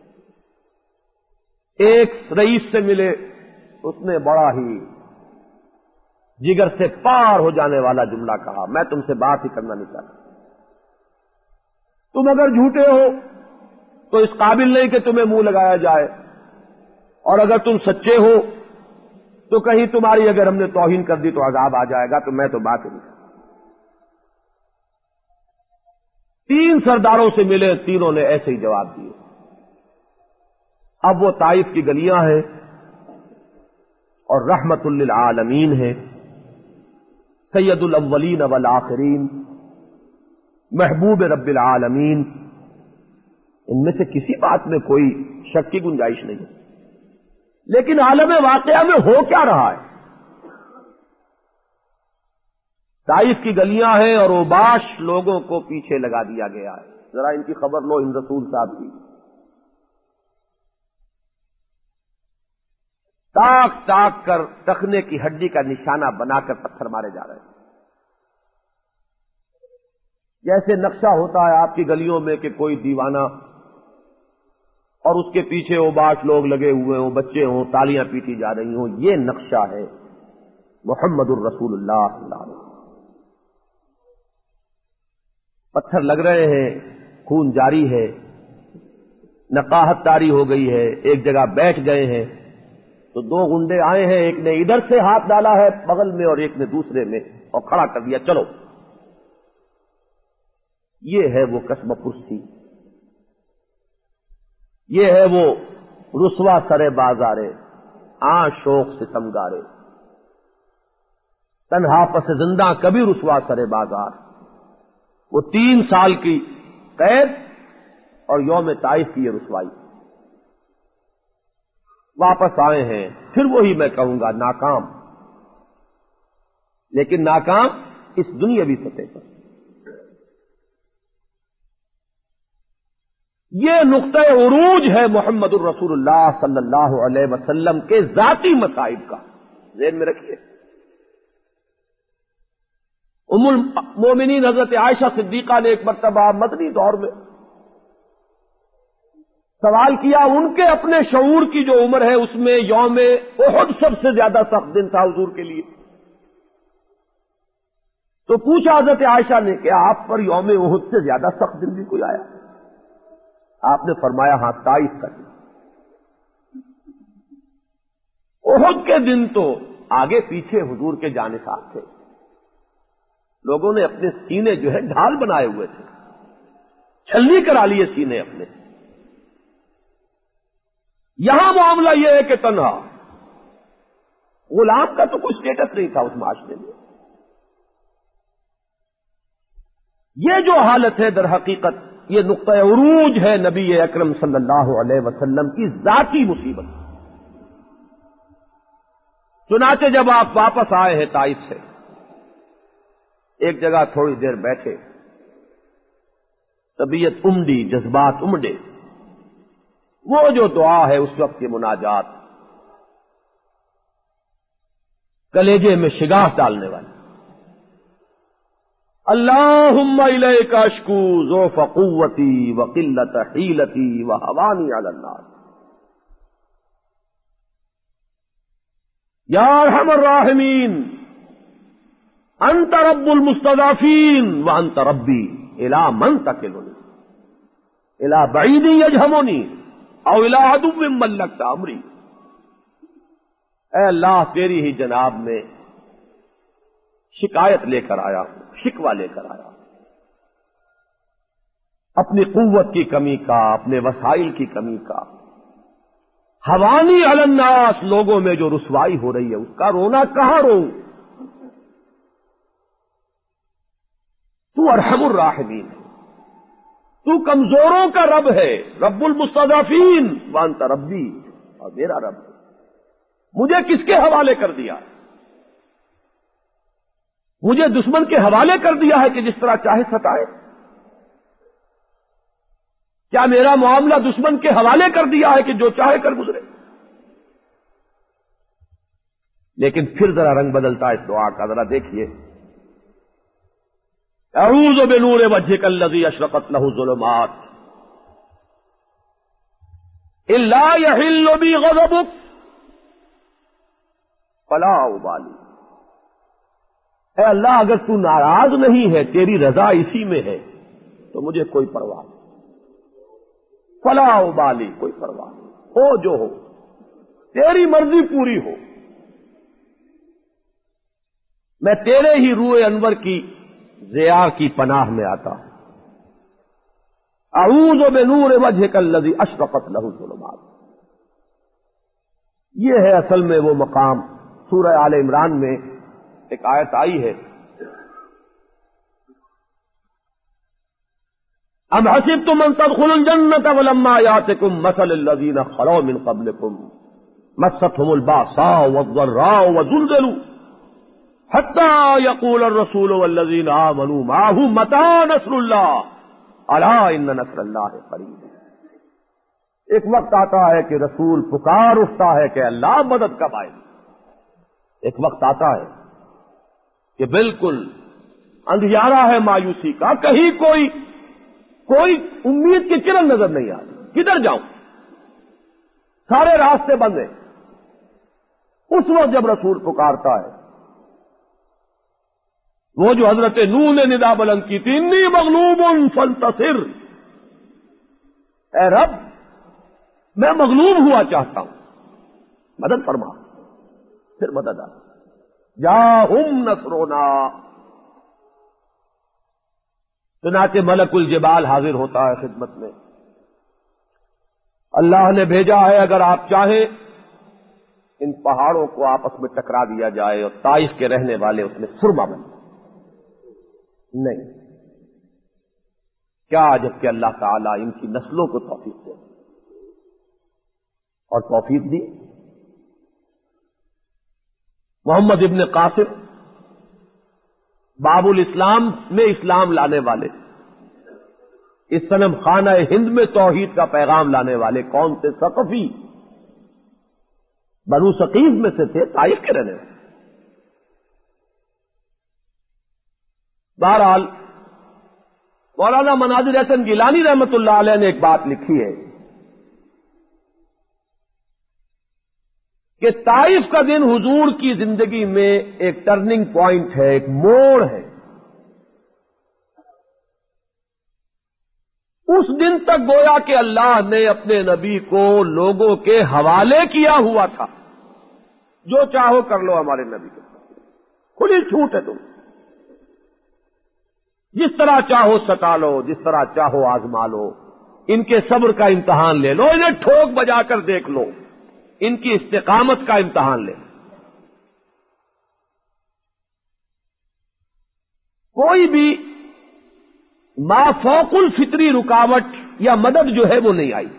ایک رئیس سے ملے، اس نے بڑا ہی جگر سے پار ہو جانے والا جملہ کہا، میں تم سے بات ہی کرنا نہیں چاہتا، تم اگر جھوٹے ہو تو اس قابل نہیں کہ تمہیں منہ لگایا جائے، اور اگر تم سچے ہو تو کہیں تمہاری اگر ہم نے توہین کر دی تو عذاب آ جائے گا، تو میں تو بات ہی نہیں کرتا۔ 3 سرداروں سے ملے، تینوں نے ایسے ہی جواب دیے۔ اب وہ طائف کی گلیاں ہیں اور رحمت للعالمین ہے، سید الاولین والآخرین، محبوب رب العالمین، ان میں سے کسی بات میں کوئی شک کی گنجائش نہیں ہے، لیکن عالم واقعہ میں ہو کیا رہا ہے؟ طائف کی گلیاں ہیں اور اوباش لوگوں کو پیچھے لگا دیا گیا ہے۔ ذرا ان کی خبر لو، ان رسول صاحب کی، تاک تاک کر ٹخنے کی ہڈی کا نشانہ بنا کر پتھر مارے جا رہے ہیں، جیسے نقشہ ہوتا ہے آپ کی گلیوں میں کہ کوئی دیوانہ اور اس کے پیچھے اوباش لوگ لگے ہوئے ہوں، بچے ہوں، تالیاں پیٹی جا رہی ہوں، یہ نقشہ ہے محمد الرسول اللہ صلی اللہ علیہ وسلم۔ پتھر لگ رہے ہیں، خون جاری ہے، نقاہت طاری ہو گئی ہے، ایک جگہ بیٹھ گئے ہیں تو 2 گنڈے آئے ہیں، ایک نے ادھر سے ہاتھ ڈالا ہے بغل میں اور ایک نے دوسرے میں، اور کھڑا کر دیا، چلو۔ یہ ہے وہ قصب پرسی، یہ ہے وہ رسوا سرے بازارے، شوق سے ستمگارے، تنہا پس زندہ کبھی رسوا سرے بازار۔ وہ 3 سال کی قید اور یوم طائف کی یہ رسوائی، واپس آئے ہیں، پھر وہی میں کہوں گا ناکام، لیکن ناکام اس دنیاوی سطح پر۔ یہ نقطہ عروج ہے محمد الرسول اللہ صلی اللہ علیہ وسلم کے ذاتی مصائب کا، ذہن میں رکھیے۔ ام المومنین حضرت عائشہ صدیقہ نے ایک مرتبہ مدنی دور میں سوال کیا، ان کے اپنے شعور کی جو عمر ہے اس میں یوم احد سب سے زیادہ سخت دن تھا حضور کے لیے، تو پوچھا حضرت عائشہ نے کہ آپ پر یوم احد سے زیادہ سخت دن بھی کوئی آیا؟ آپ نے فرمایا ہاں، طائف کا دن۔ احد کے دن تو آگے پیچھے حضور کے جانثار تھے، لوگوں نے اپنے سینے جو ہے ڈھال بنائے ہوئے تھے، چھلنی کرا لیے سینے اپنے۔ یہاں معاملہ یہ ہے کہ تنہا غلام کا تو کوئی اسٹیٹس نہیں تھا اس معاشرے میں۔ یہ جو حالت ہے در حقیقت یہ نقطہ عروج ہے نبی اکرم صلی اللہ علیہ وسلم کی ذاتی مصیبت۔ چنانچہ جب آپ واپس آئے ہیں طائف سے، ایک جگہ تھوڑی دیر بیٹھے، طبیعت امڈی، جذبات امڈے، وہ جو دعا ہے اس وقت کی مناجات کلیجے میں شگاف ڈالنے والی، اللہم الیک اشکو ضعف قوتی وقلت حیلتی وہوانی علی الناس، یا ارحم الراحمین انت رب المستضعفین وانت ربی الی من تکلنی الی بعید یجہمنی او الی عدو ملکت امری۔ اے اللہ تیری ہی جناب میں شکایت لے کر آیا ہوں، شکوہ لے کر آیا ہوں، اپنی قوت کی کمی کا، اپنے وسائل کی کمی کا، حوانی علی الناس لوگوں میں جو رسوائی ہو رہی ہے اس کا رونا کہاں رو؟ تو ارحم الراحمین ہے، تو کمزوروں کا رب ہے، رب المستضعفین وانت ربی، اور میرا رب ہے، مجھے کس کے حوالے کر دیا؟ مجھے دشمن کے حوالے کر دیا ہے کہ جس طرح چاہے ستائے؟ کیا میرا معاملہ دشمن کے حوالے کر دیا ہے کہ جو چاہے کر گزرے؟ لیکن پھر ذرا رنگ بدلتا ہے اس دعا کا، ذرا دیکھیے، اعوذ بنور وجهک الذی اشرقت له الظلمات الا یحل بی غضبک فلا ابالی۔ اے اللہ اگر تو ناراض نہیں ہے، تیری رضا اسی میں ہے تو مجھے کوئی پرواہ نہیں، فلا ابالی، کوئی پرواہ نہیں، ہو جو ہو، تیری مرضی پوری ہو، میں تیرے ہی روح انور کی زیار کی پناہ میں آتا ہوں۔ اعوذ بنور وجهک الذی اشرقت له الظلمات، یہ ہے اصل میں وہ مقام سورہ آل عمران میں ایک آیت آئی ہے، ام حسبتم ان تدخلوا الجنة ولما یاتکم مثل الذین خلوا من قبلکم مستهم الباساء والضراء وزلزلوا حتى يقول الرسول والذین آمنوا معه متى نصر اللہ الا ان نصر اللہ قریب۔ ایک وقت آتا ہے کہ رسول پکار اٹھتا ہے کہ اللہ مدد کب آئے، ایک وقت آتا ہے کہ بالکل اندھیارا ہے مایوسی کا، کہیں کوئی امید کی کرن نظر نہیں آتی، کدھر جاؤں، سارے راستے بند ہیں۔ اس وقت جب رسول پکارتا ہے، وہ جو حضرت نوح نے ندا بلند کی تھی، انی مغلوب فانتصر، اے رب میں مغلوب ہوا چاہتا ہوں، مدد فرما، پھر مدد آ جاءہم نصرنا، چنانچہ ملک الجبال حاضر ہوتا ہے خدمت میں، اللہ نے بھیجا ہے اگر آپ چاہیں ان پہاڑوں کو آپس میں ٹکرا دیا جائے اور طائف کے رہنے والے اس میں سرما بن جائیں۔ نہیں، کیا جب کہ اللہ تعالیٰ ان کی نسلوں کو توفیق دے، اور توفیق دی۔ محمد ابن قاسم باب الاسلام میں اسلام لانے والے، اس صنم خانہ ہند میں توحید کا پیغام لانے والے کون تھے؟ ثقفی، بنو ثقیف میں سے تھے، طائف کے رہنے والے۔ بہرحال مولانا مناظر حسن گیلانی رحمت اللہ علیہ نے ایک بات لکھی ہے کہ طائف کا دن حضور کی زندگی میں ایک ٹرننگ پوائنٹ ہے، ایک موڑ ہے۔ اس دن تک گویا کہ اللہ نے اپنے نبی کو لوگوں کے حوالے کیا ہوا تھا، جو چاہو کر لو ہمارے نبی کے ساتھ، کھلی چھوٹ ہے، تم جس طرح چاہو ستا لو، جس طرح چاہو آزما لو، ان کے صبر کا امتحان لے لو، انہیں ٹھوک بجا کر دیکھ لو، ان کی استقامت کا امتحان لے لو۔ کوئی بھی مافوق الفطری رکاوٹ یا مدد جو ہے وہ نہیں آئی۔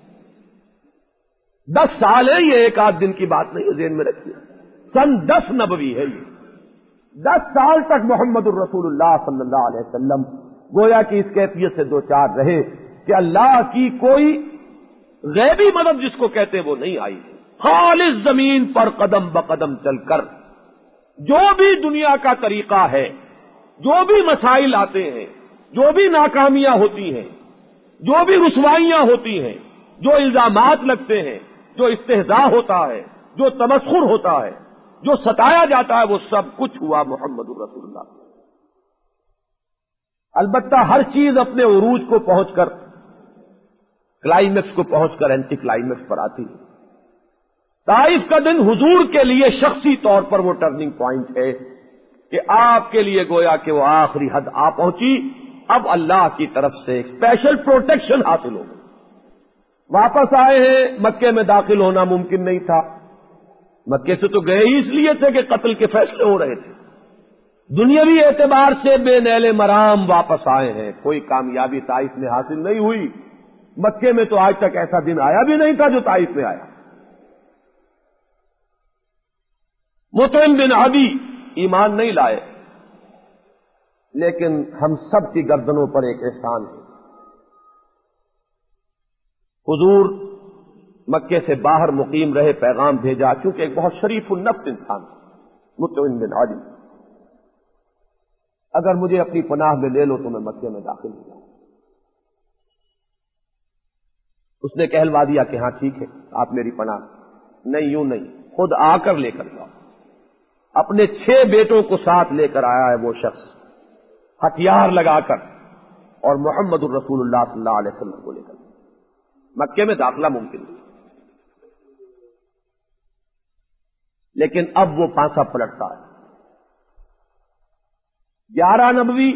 10 سال ہے، یہ ایک آدھ دن کی بات نہیں ہے، ذہن میں رکھیے، سن 10 نبوی ہے یہ۔ 10 سال تک محمد الرسول اللہ صلی اللہ علیہ وسلم گویا کہ اس کیفیت سے دو چار رہے کہ اللہ کی کوئی غیبی مدد جس کو کہتے وہ نہیں آئی. خالص زمین پر قدم بقدم چل کر جو بھی دنیا کا طریقہ ہے، جو بھی مسائل آتے ہیں، جو بھی ناکامیاں ہوتی ہیں، جو بھی رسوائیاں ہوتی ہیں، جو الزامات لگتے ہیں، جو استہزاء ہوتا ہے، جو تمسخر ہوتا ہے، جو ستایا جاتا ہے، وہ سب کچھ ہوا محمد رسول اللہ. البتہ ہر چیز اپنے عروج کو پہنچ کر، کلائمیکس کو پہنچ کر اینٹی کلائمیکس پر آتی ہے. طائف کا دن حضور کے لیے شخصی طور پر وہ ٹرننگ پوائنٹ ہے کہ آپ کے لیے گویا کہ وہ آخری حد آ پہنچی. اب اللہ کی طرف سے اسپیشل پروٹیکشن حاصل ہو گئی. واپس آئے ہیں، مکے میں داخل ہونا ممکن نہیں تھا. مکے سے تو گئے ہی اس لیے تھے کہ قتل کے فیصلے ہو رہے تھے. دنیاوی اعتبار سے بے نیل مرام واپس آئے ہیں. کوئی کامیابی طائف میں حاصل نہیں ہوئی. مکے میں تو آج تک ایسا دن آیا بھی نہیں تھا جو طائف میں آیا. مطعم بن عدی ایمان نہیں لائے، لیکن ہم سب کی گردنوں پر ایک احسان ہے. حضور مکے سے باہر مقیم رہے، پیغام بھیجا، کیونکہ ایک بہت شریف النفس انسان مطعم بن عدی. اگر مجھے اپنی پناہ میں لے لو تو میں مکے میں داخل ہو جاؤں. اس نے کہلوا دیا کہ ہاں ٹھیک ہے، آپ میری پناہ. نہیں، یوں نہیں، خود آ کر لے کر جاؤ. اپنے 6 بیٹوں کو ساتھ لے کر آیا ہے وہ شخص، ہتھیار لگا کر، اور محمد الرسول اللہ صلی اللہ علیہ وسلم کو لے کر مکے میں داخلہ ممکن نہیں. لیکن اب وہ پانسا پلٹتا ہے. 11 نبوی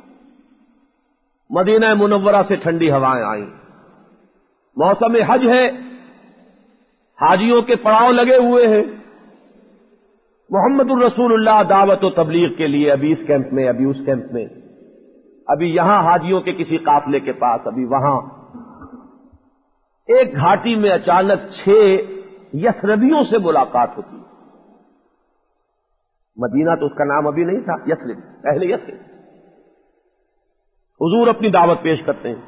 مدینہ منورہ سے ٹھنڈی ہوائیں آئیں. موسم حج ہے، حاجیوں کے پڑاؤ لگے ہوئے ہیں. محمد الرسول اللہ دعوت و تبلیغ کے لیے ابھی اس کیمپ میں، ابھی اس کیمپ میں، ابھی یہاں حاجیوں کے کسی قافلے کے پاس، ابھی وہاں. ایک گھاٹی میں اچانک 6 یثربیوں سے ملاقات ہوتی ہے. مدینہ تو اس کا نام ابھی نہیں تھا، یثرب، پہلے یثرب. حضور اپنی دعوت پیش کرتے ہیں.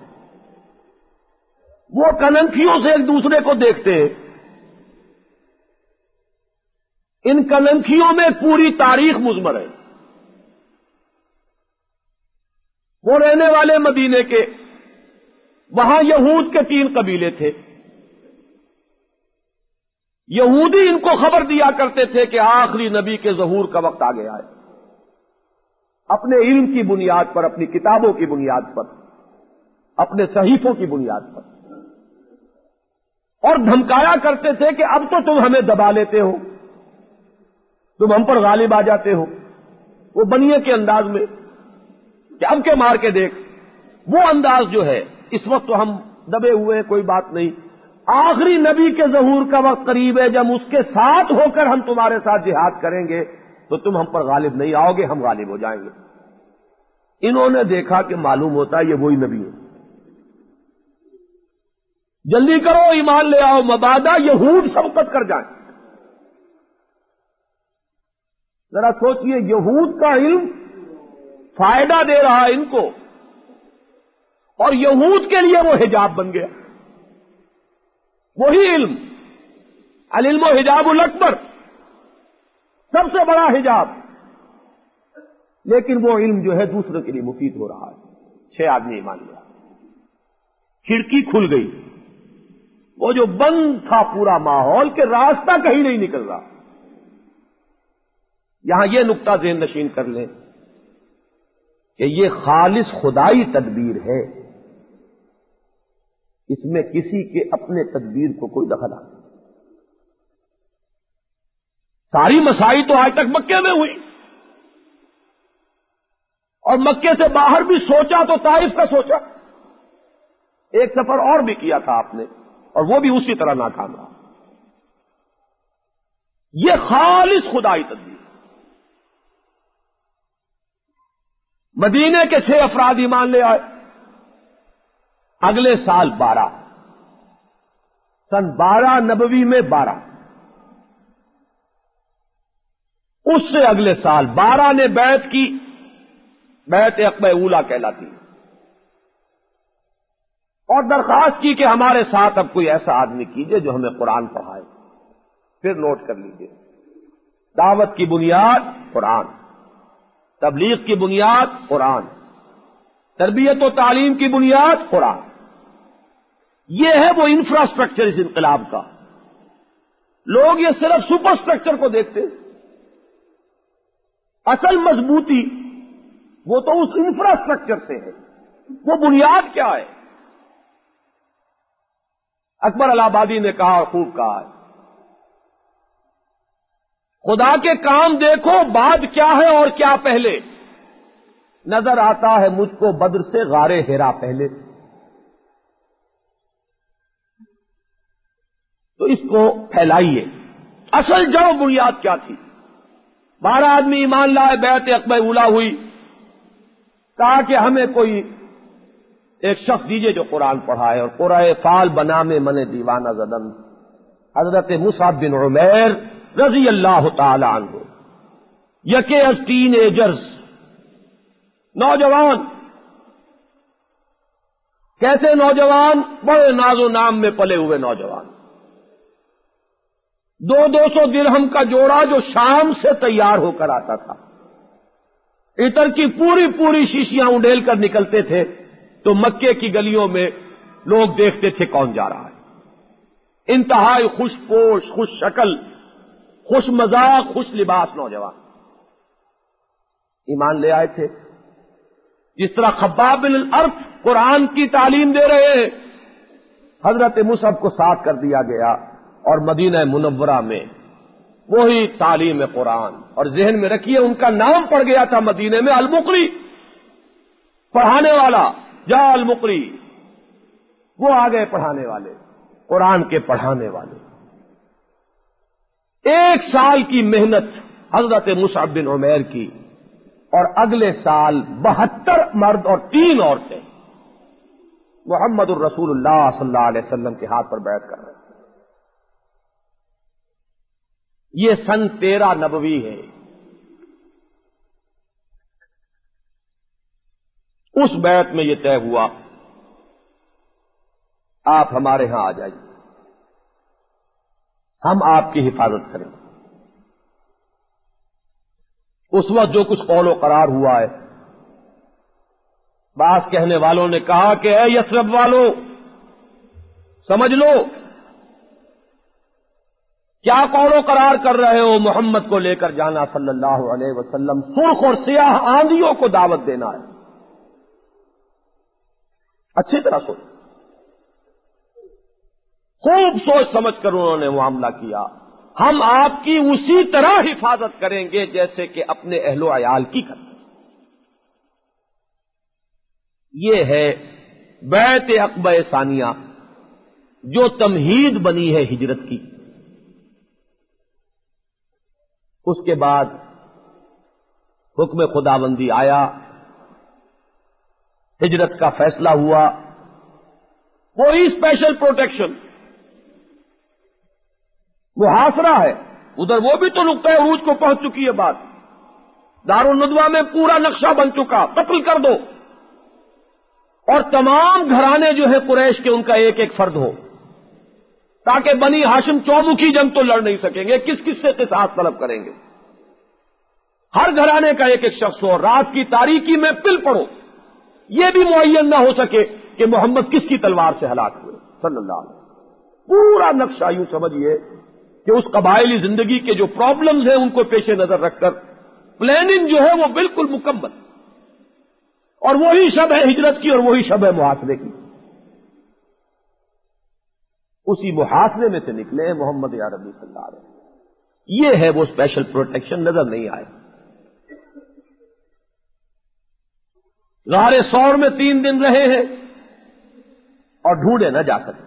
وہ کننکھیوں سے ایک دوسرے کو دیکھتے ہیں. ان کننکھیوں میں پوری تاریخ مضمر ہے. وہ رہنے والے مدینے کے، وہاں یہود کے 3 قبیلے تھے. یہودی ان کو خبر دیا کرتے تھے کہ آخری نبی کے ظہور کا وقت آ گیا ہے. اپنے علم کی بنیاد پر، اپنی کتابوں کی بنیاد پر، اپنے صحیفوں کی بنیاد پر، اور دھمکایا کرتے تھے کہ اب تو تم ہمیں دبا لیتے ہو، تم ہم پر غالب آ جاتے ہو. وہ بنیے کے انداز میں کہ اب کے مار کے دیکھ. وہ انداز جو ہے، اس وقت تو ہم دبے ہوئے ہیں، کوئی بات نہیں. آخری نبی کے ظہور کا وقت قریب ہے، جب اس کے ساتھ ہو کر ہم تمہارے ساتھ جہاد کریں گے تو تم ہم پر غالب نہیں آؤ گے، ہم غالب ہو جائیں گے. انہوں نے دیکھا کہ معلوم ہوتا ہے یہ وہی نبی ہے. جلدی کرو، ایمان لے آؤ، مبادا یہود سبقت کر جائیں. ذرا سوچئے، یہود کا علم فائدہ دے رہا ہے ان کو، اور یہود کے لیے وہ حجاب بن گیا. وہی علم، العلم حجاب الاکبر، سب سے بڑا حجاب، لیکن وہ علم جو ہے دوسروں کے لیے مفید ہو رہا ہے. 6 آدمی ایمان لیا. کھڑکی کھل گئی. وہ جو بند تھا پورا ماحول کہ راستہ کہیں نہیں نکل رہا. یہاں یہ نقطہ ذہن نشین کر لیں کہ یہ خالص خدائی تدبیر ہے. اس میں کسی کے اپنے تدبیر کو کوئی دخل نہیں. ساری مسائل تو آج تک مکے میں ہوئی، اور مکے سے باہر بھی سوچا تو طائف کا سوچا. ایک سفر اور بھی کیا تھا آپ نے، اور وہ بھی اسی طرح ناکام رہا. یہ خالص خدائی تدبیر. مدینے کے 6 افراد ایمان لے آئے. اگلے سال 12، سن 12 نبوی میں 12، اس سے اگلے سال 12 نے بیعت کی. بیعت عقبہ اولی کہلاتی ہے. اور درخواست کی کہ ہمارے ساتھ اب کوئی ایسا آدمی کیجیے جو ہمیں قرآن پڑھائے. پھر نوٹ کر لیجیے، دعوت کی بنیاد قرآن، تبلیغ کی بنیاد قرآن، تربیت و تعلیم کی بنیاد قرآن. یہ ہے وہ انفراسٹرکچر اس انقلاب کا. لوگ یہ صرف سپر اسٹرکچر کو دیکھتے، اصل مضبوطی وہ تو اس انفراسٹرکچر سے ہے. وہ بنیاد کیا ہے؟ اکبر الہ آبادی نے کہا اور خوب کہا ہے، خدا کے کام دیکھو بعد کیا ہے اور کیا پہلے. نظر آتا ہے مجھ کو بدر سے غارے ہیرا پہلے. تو اس کو پھیلائیے. اصل جڑ بنیاد کیا تھی؟ 12 آدمی ایمان لائے، بیعت عقبہ اولا ہوئی. کہا کہ ہمیں کوئی ایک شخص دیجئے جو قرآن پڑھائے، اور قرآن فال بنا میں من دیوانہ زدن. حضرت مصعب بن عمیر رضی اللہ تعالی عنہ، یکے از ٹین ایجرز، نوجوان. کیسے نوجوان؟ بڑے ناز و نام میں پلے ہوئے نوجوان. 200 درہم کا جوڑا جو شام سے تیار ہو کر آتا تھا. عطر کی پوری شیشیاں اڈیل کر نکلتے تھے تو مکے کی گلیوں میں لوگ دیکھتے تھے کون جا رہا ہے. انتہائی خوش پوش، خوش شکل، خوش مذاق، خوش لباس نوجوان ایمان لے آئے تھے. جس طرح خباب بن الارت قرآن کی تعلیم دے رہے ہیں، حضرت مصعب کو ساتھ کر دیا گیا اور مدینہ منورہ میں وہی تعلیم قرآن. اور ذہن میں رکھیے ان کا نام پڑ گیا تھا مدینے میں المقری، پڑھانے والا. جا المقری، وہ آ گئے پڑھانے والے، قرآن کے پڑھانے والے. 1 سال کی محنت حضرت مصعب بن عمیر کی، اور اگلے سال 72 مرد اور 3 عورتیں محمد الرسول اللہ صلی اللہ علیہ وسلم کے ہاتھ پر بیعت کر رہے ہیں. یہ سن 13 نبوی ہے. اس بیعت میں یہ طے ہوا آپ ہمارے ہاں آ جائیے، ہم آپ کی حفاظت کریں. اس وقت جو کچھ قول و قرار ہوا ہے، بعض کہنے والوں نے کہا کہ اے یثرب والو سمجھ لو کیا قول و قرار کر رہے ہو. محمد کو لے کر جانا صلی اللہ علیہ وسلم، سرخ اور سیاہ آندھیوں کو دعوت دینا ہے. اچھی طرح سوچ، خوب سوچ سمجھ کر انہوں نے معاملہ کیا. ہم آپ کی اسی طرح حفاظت کریں گے جیسے کہ اپنے اہل و عیال کی کرتے ہیں. یہ ہے بیعت عقبہ ثانیہ جو تمہید بنی ہے ہجرت کی. اس کے بعد حکم خداوندی آیا، ہجرت کا فیصلہ ہوا. کوئی اسپیشل پروٹیکشن، محاصرہ ہے. ادھر وہ بھی تو نقطۂ عروج کو پہنچ چکی ہے بات. دارالندوہ میں پورا نقشہ بن چکا، قتل کر دو، اور تمام گھرانے جو ہے قریش کے ان کا ایک ایک فرد ہو، تاکہ بنی ہاشم چومکھی جنگ تو لڑ نہیں سکیں گے، کس کس سے قصاص طلب کریں گے. ہر گھرانے کا ایک ایک شخص ہو، رات کی تاریکی میں پل پڑو. یہ بھی معین نہ ہو سکے کہ محمد کس کی تلوار سے ہلاک ہوئے صلی اللہ علیہ وسلم. پورا نقشہ یوں سمجھیے کہ اس قبائلی زندگی کے جو پرابلمز ہیں ان کو پیش نظر رکھ کر پلاننگ جو ہے وہ بالکل مکمل. اور وہی شب ہے ہجرت کی اور وہی شب ہے محاصرے کی. اسی محاصرے میں سے نکلے محمد یا ربی صلی اللہ علیہ وسلم. یہ ہے وہ اسپیشل پروٹیکشن، نظر نہیں آئے. غار ثور میں 3 دن رہے ہیں اور ڈھونڈے نہ جا سکتے.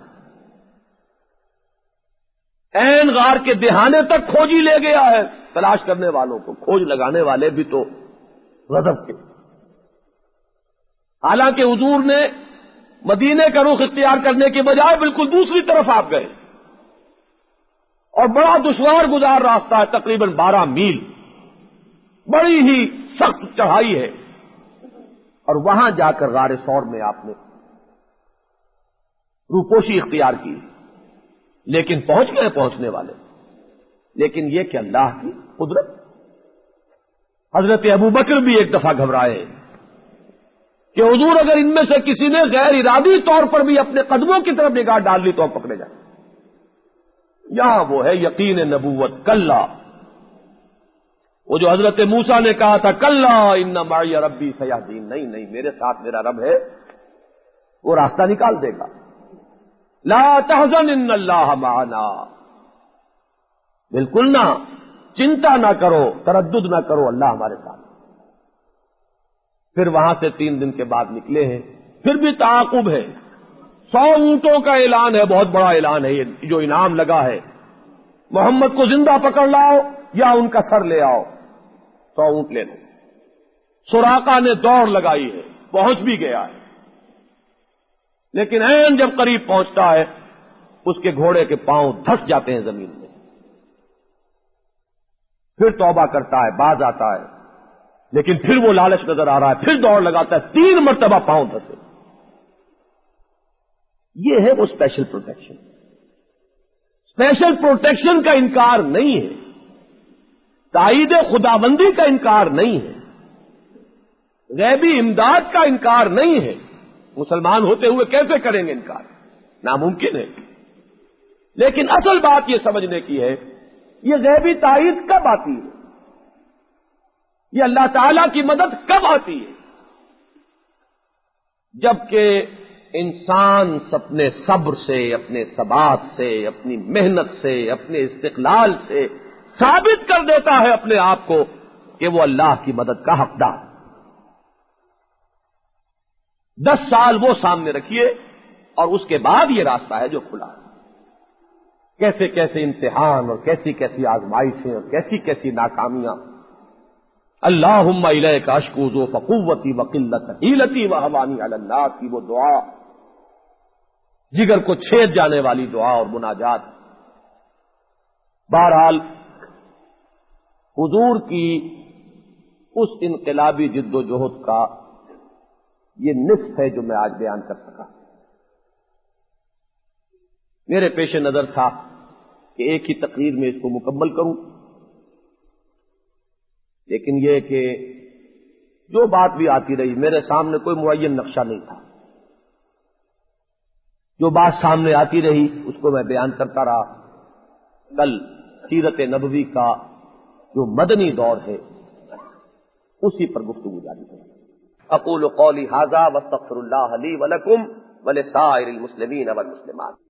عین غار کے دہانے تک کھوجی لے گیا ہے تلاش کرنے والوں کو. کھوج لگانے والے بھی تو غضب کے. حالانکہ حضور نے مدینے کا رخ اختیار کرنے کے بجائے بالکل دوسری طرف آپ گئے، اور بڑا دشوار گزار راستہ ہے، تقریباً 12 میل، بڑی ہی سخت چڑھائی ہے. اور وہاں جا کر غار ثور میں آپ نے روپوشی اختیار کی، لیکن پہنچ گئے پہنچنے والے. لیکن یہ کہ اللہ کی قدرت. حضرت ابوبکر بھی ایک دفعہ گھبرائے کہ حضور اگر ان میں سے کسی نے غیر ارادی طور پر بھی اپنے قدموں کی طرف نگاہ ڈال لی تو پکڑے جائیں. یہاں وہ ہے یقین نبوت. کلا، وہ جو حضرت موسیٰ نے کہا تھا کلا ان معی ربی سیہدین، نہیں میرے ساتھ میرا رب ہے، وہ راستہ نکال دے گا. لا تحزن ان اللہ معنا، بالکل نہ چنتا نہ کرو، تردد نہ کرو، اللہ ہمارے ساتھ. پھر وہاں سے 3 دن کے بعد نکلے ہیں، پھر بھی تعاقب ہے. 100 اونٹوں کا اعلان ہے، بہت بڑا اعلان ہے یہ جو انعام لگا ہے. محمد کو زندہ پکڑ لاؤ یا ان کا سر لے آؤ، 100 اونٹ لے لو. سراقہ نے دوڑ لگائی ہے، پہنچ بھی گیا ہے، لیکن عین جب قریب پہنچتا ہے اس کے گھوڑے کے پاؤں دھس جاتے ہیں زمین میں. پھر توبہ کرتا ہے، باز آتا ہے، لیکن پھر وہ لالچ نظر آ رہا ہے، پھر دوڑ لگاتا ہے، 3 مرتبہ پاؤں دھسے. یہ ہے وہ اسپیشل پروٹیکشن. اسپیشل پروٹیکشن کا انکار نہیں ہے، تائید خداوندی کا انکار نہیں ہے، غیبی امداد کا انکار نہیں ہے. مسلمان ہوتے ہوئے کیسے کریں گے انکار؟ ناممکن ہے. لیکن اصل بات یہ سمجھنے کی ہے یہ غیبی تائید کب آتی ہے، یہ اللہ تعالی کی مدد کب آتی ہے؟ جبکہ انسان اپنے صبر سے، اپنے ثبات سے، اپنی محنت سے، اپنے استقلال سے ثابت کر دیتا ہے اپنے آپ کو کہ وہ اللہ کی مدد کا حقدار. 10 سال وہ سامنے رکھیے اور اس کے بعد یہ راستہ ہے جو کھلا ہے. کیسے کیسے امتحان اور کیسی کیسی آزمائشیں اور کیسی کیسی ناکامیاں. اللہم الیک اشکو ذوف قوتی وقلت حیلتی وہوانی علی الناس کی وہ دعا، جگر کو چھید جانے والی دعا اور مناجات. بہرحال حضور کی اس انقلابی جد و جہد کا یہ نصف ہے جو میں آج بیان کر سکا. میرے پیش نظر تھا کہ ایک ہی تقریر میں اس کو مکمل کروں، لیکن یہ کہ جو بات بھی آتی رہی میرے سامنے کوئی معین نقشہ نہیں تھا. جو بات سامنے آتی رہی اس کو میں بیان کرتا رہا. کل سیرت نبوی کا جو مدنی دور ہے اسی پر گفتگو جاری ہے. اقول قولی ھذا واستغفر اللہ لی ولکم ولسائر المسلمین والمسلمات.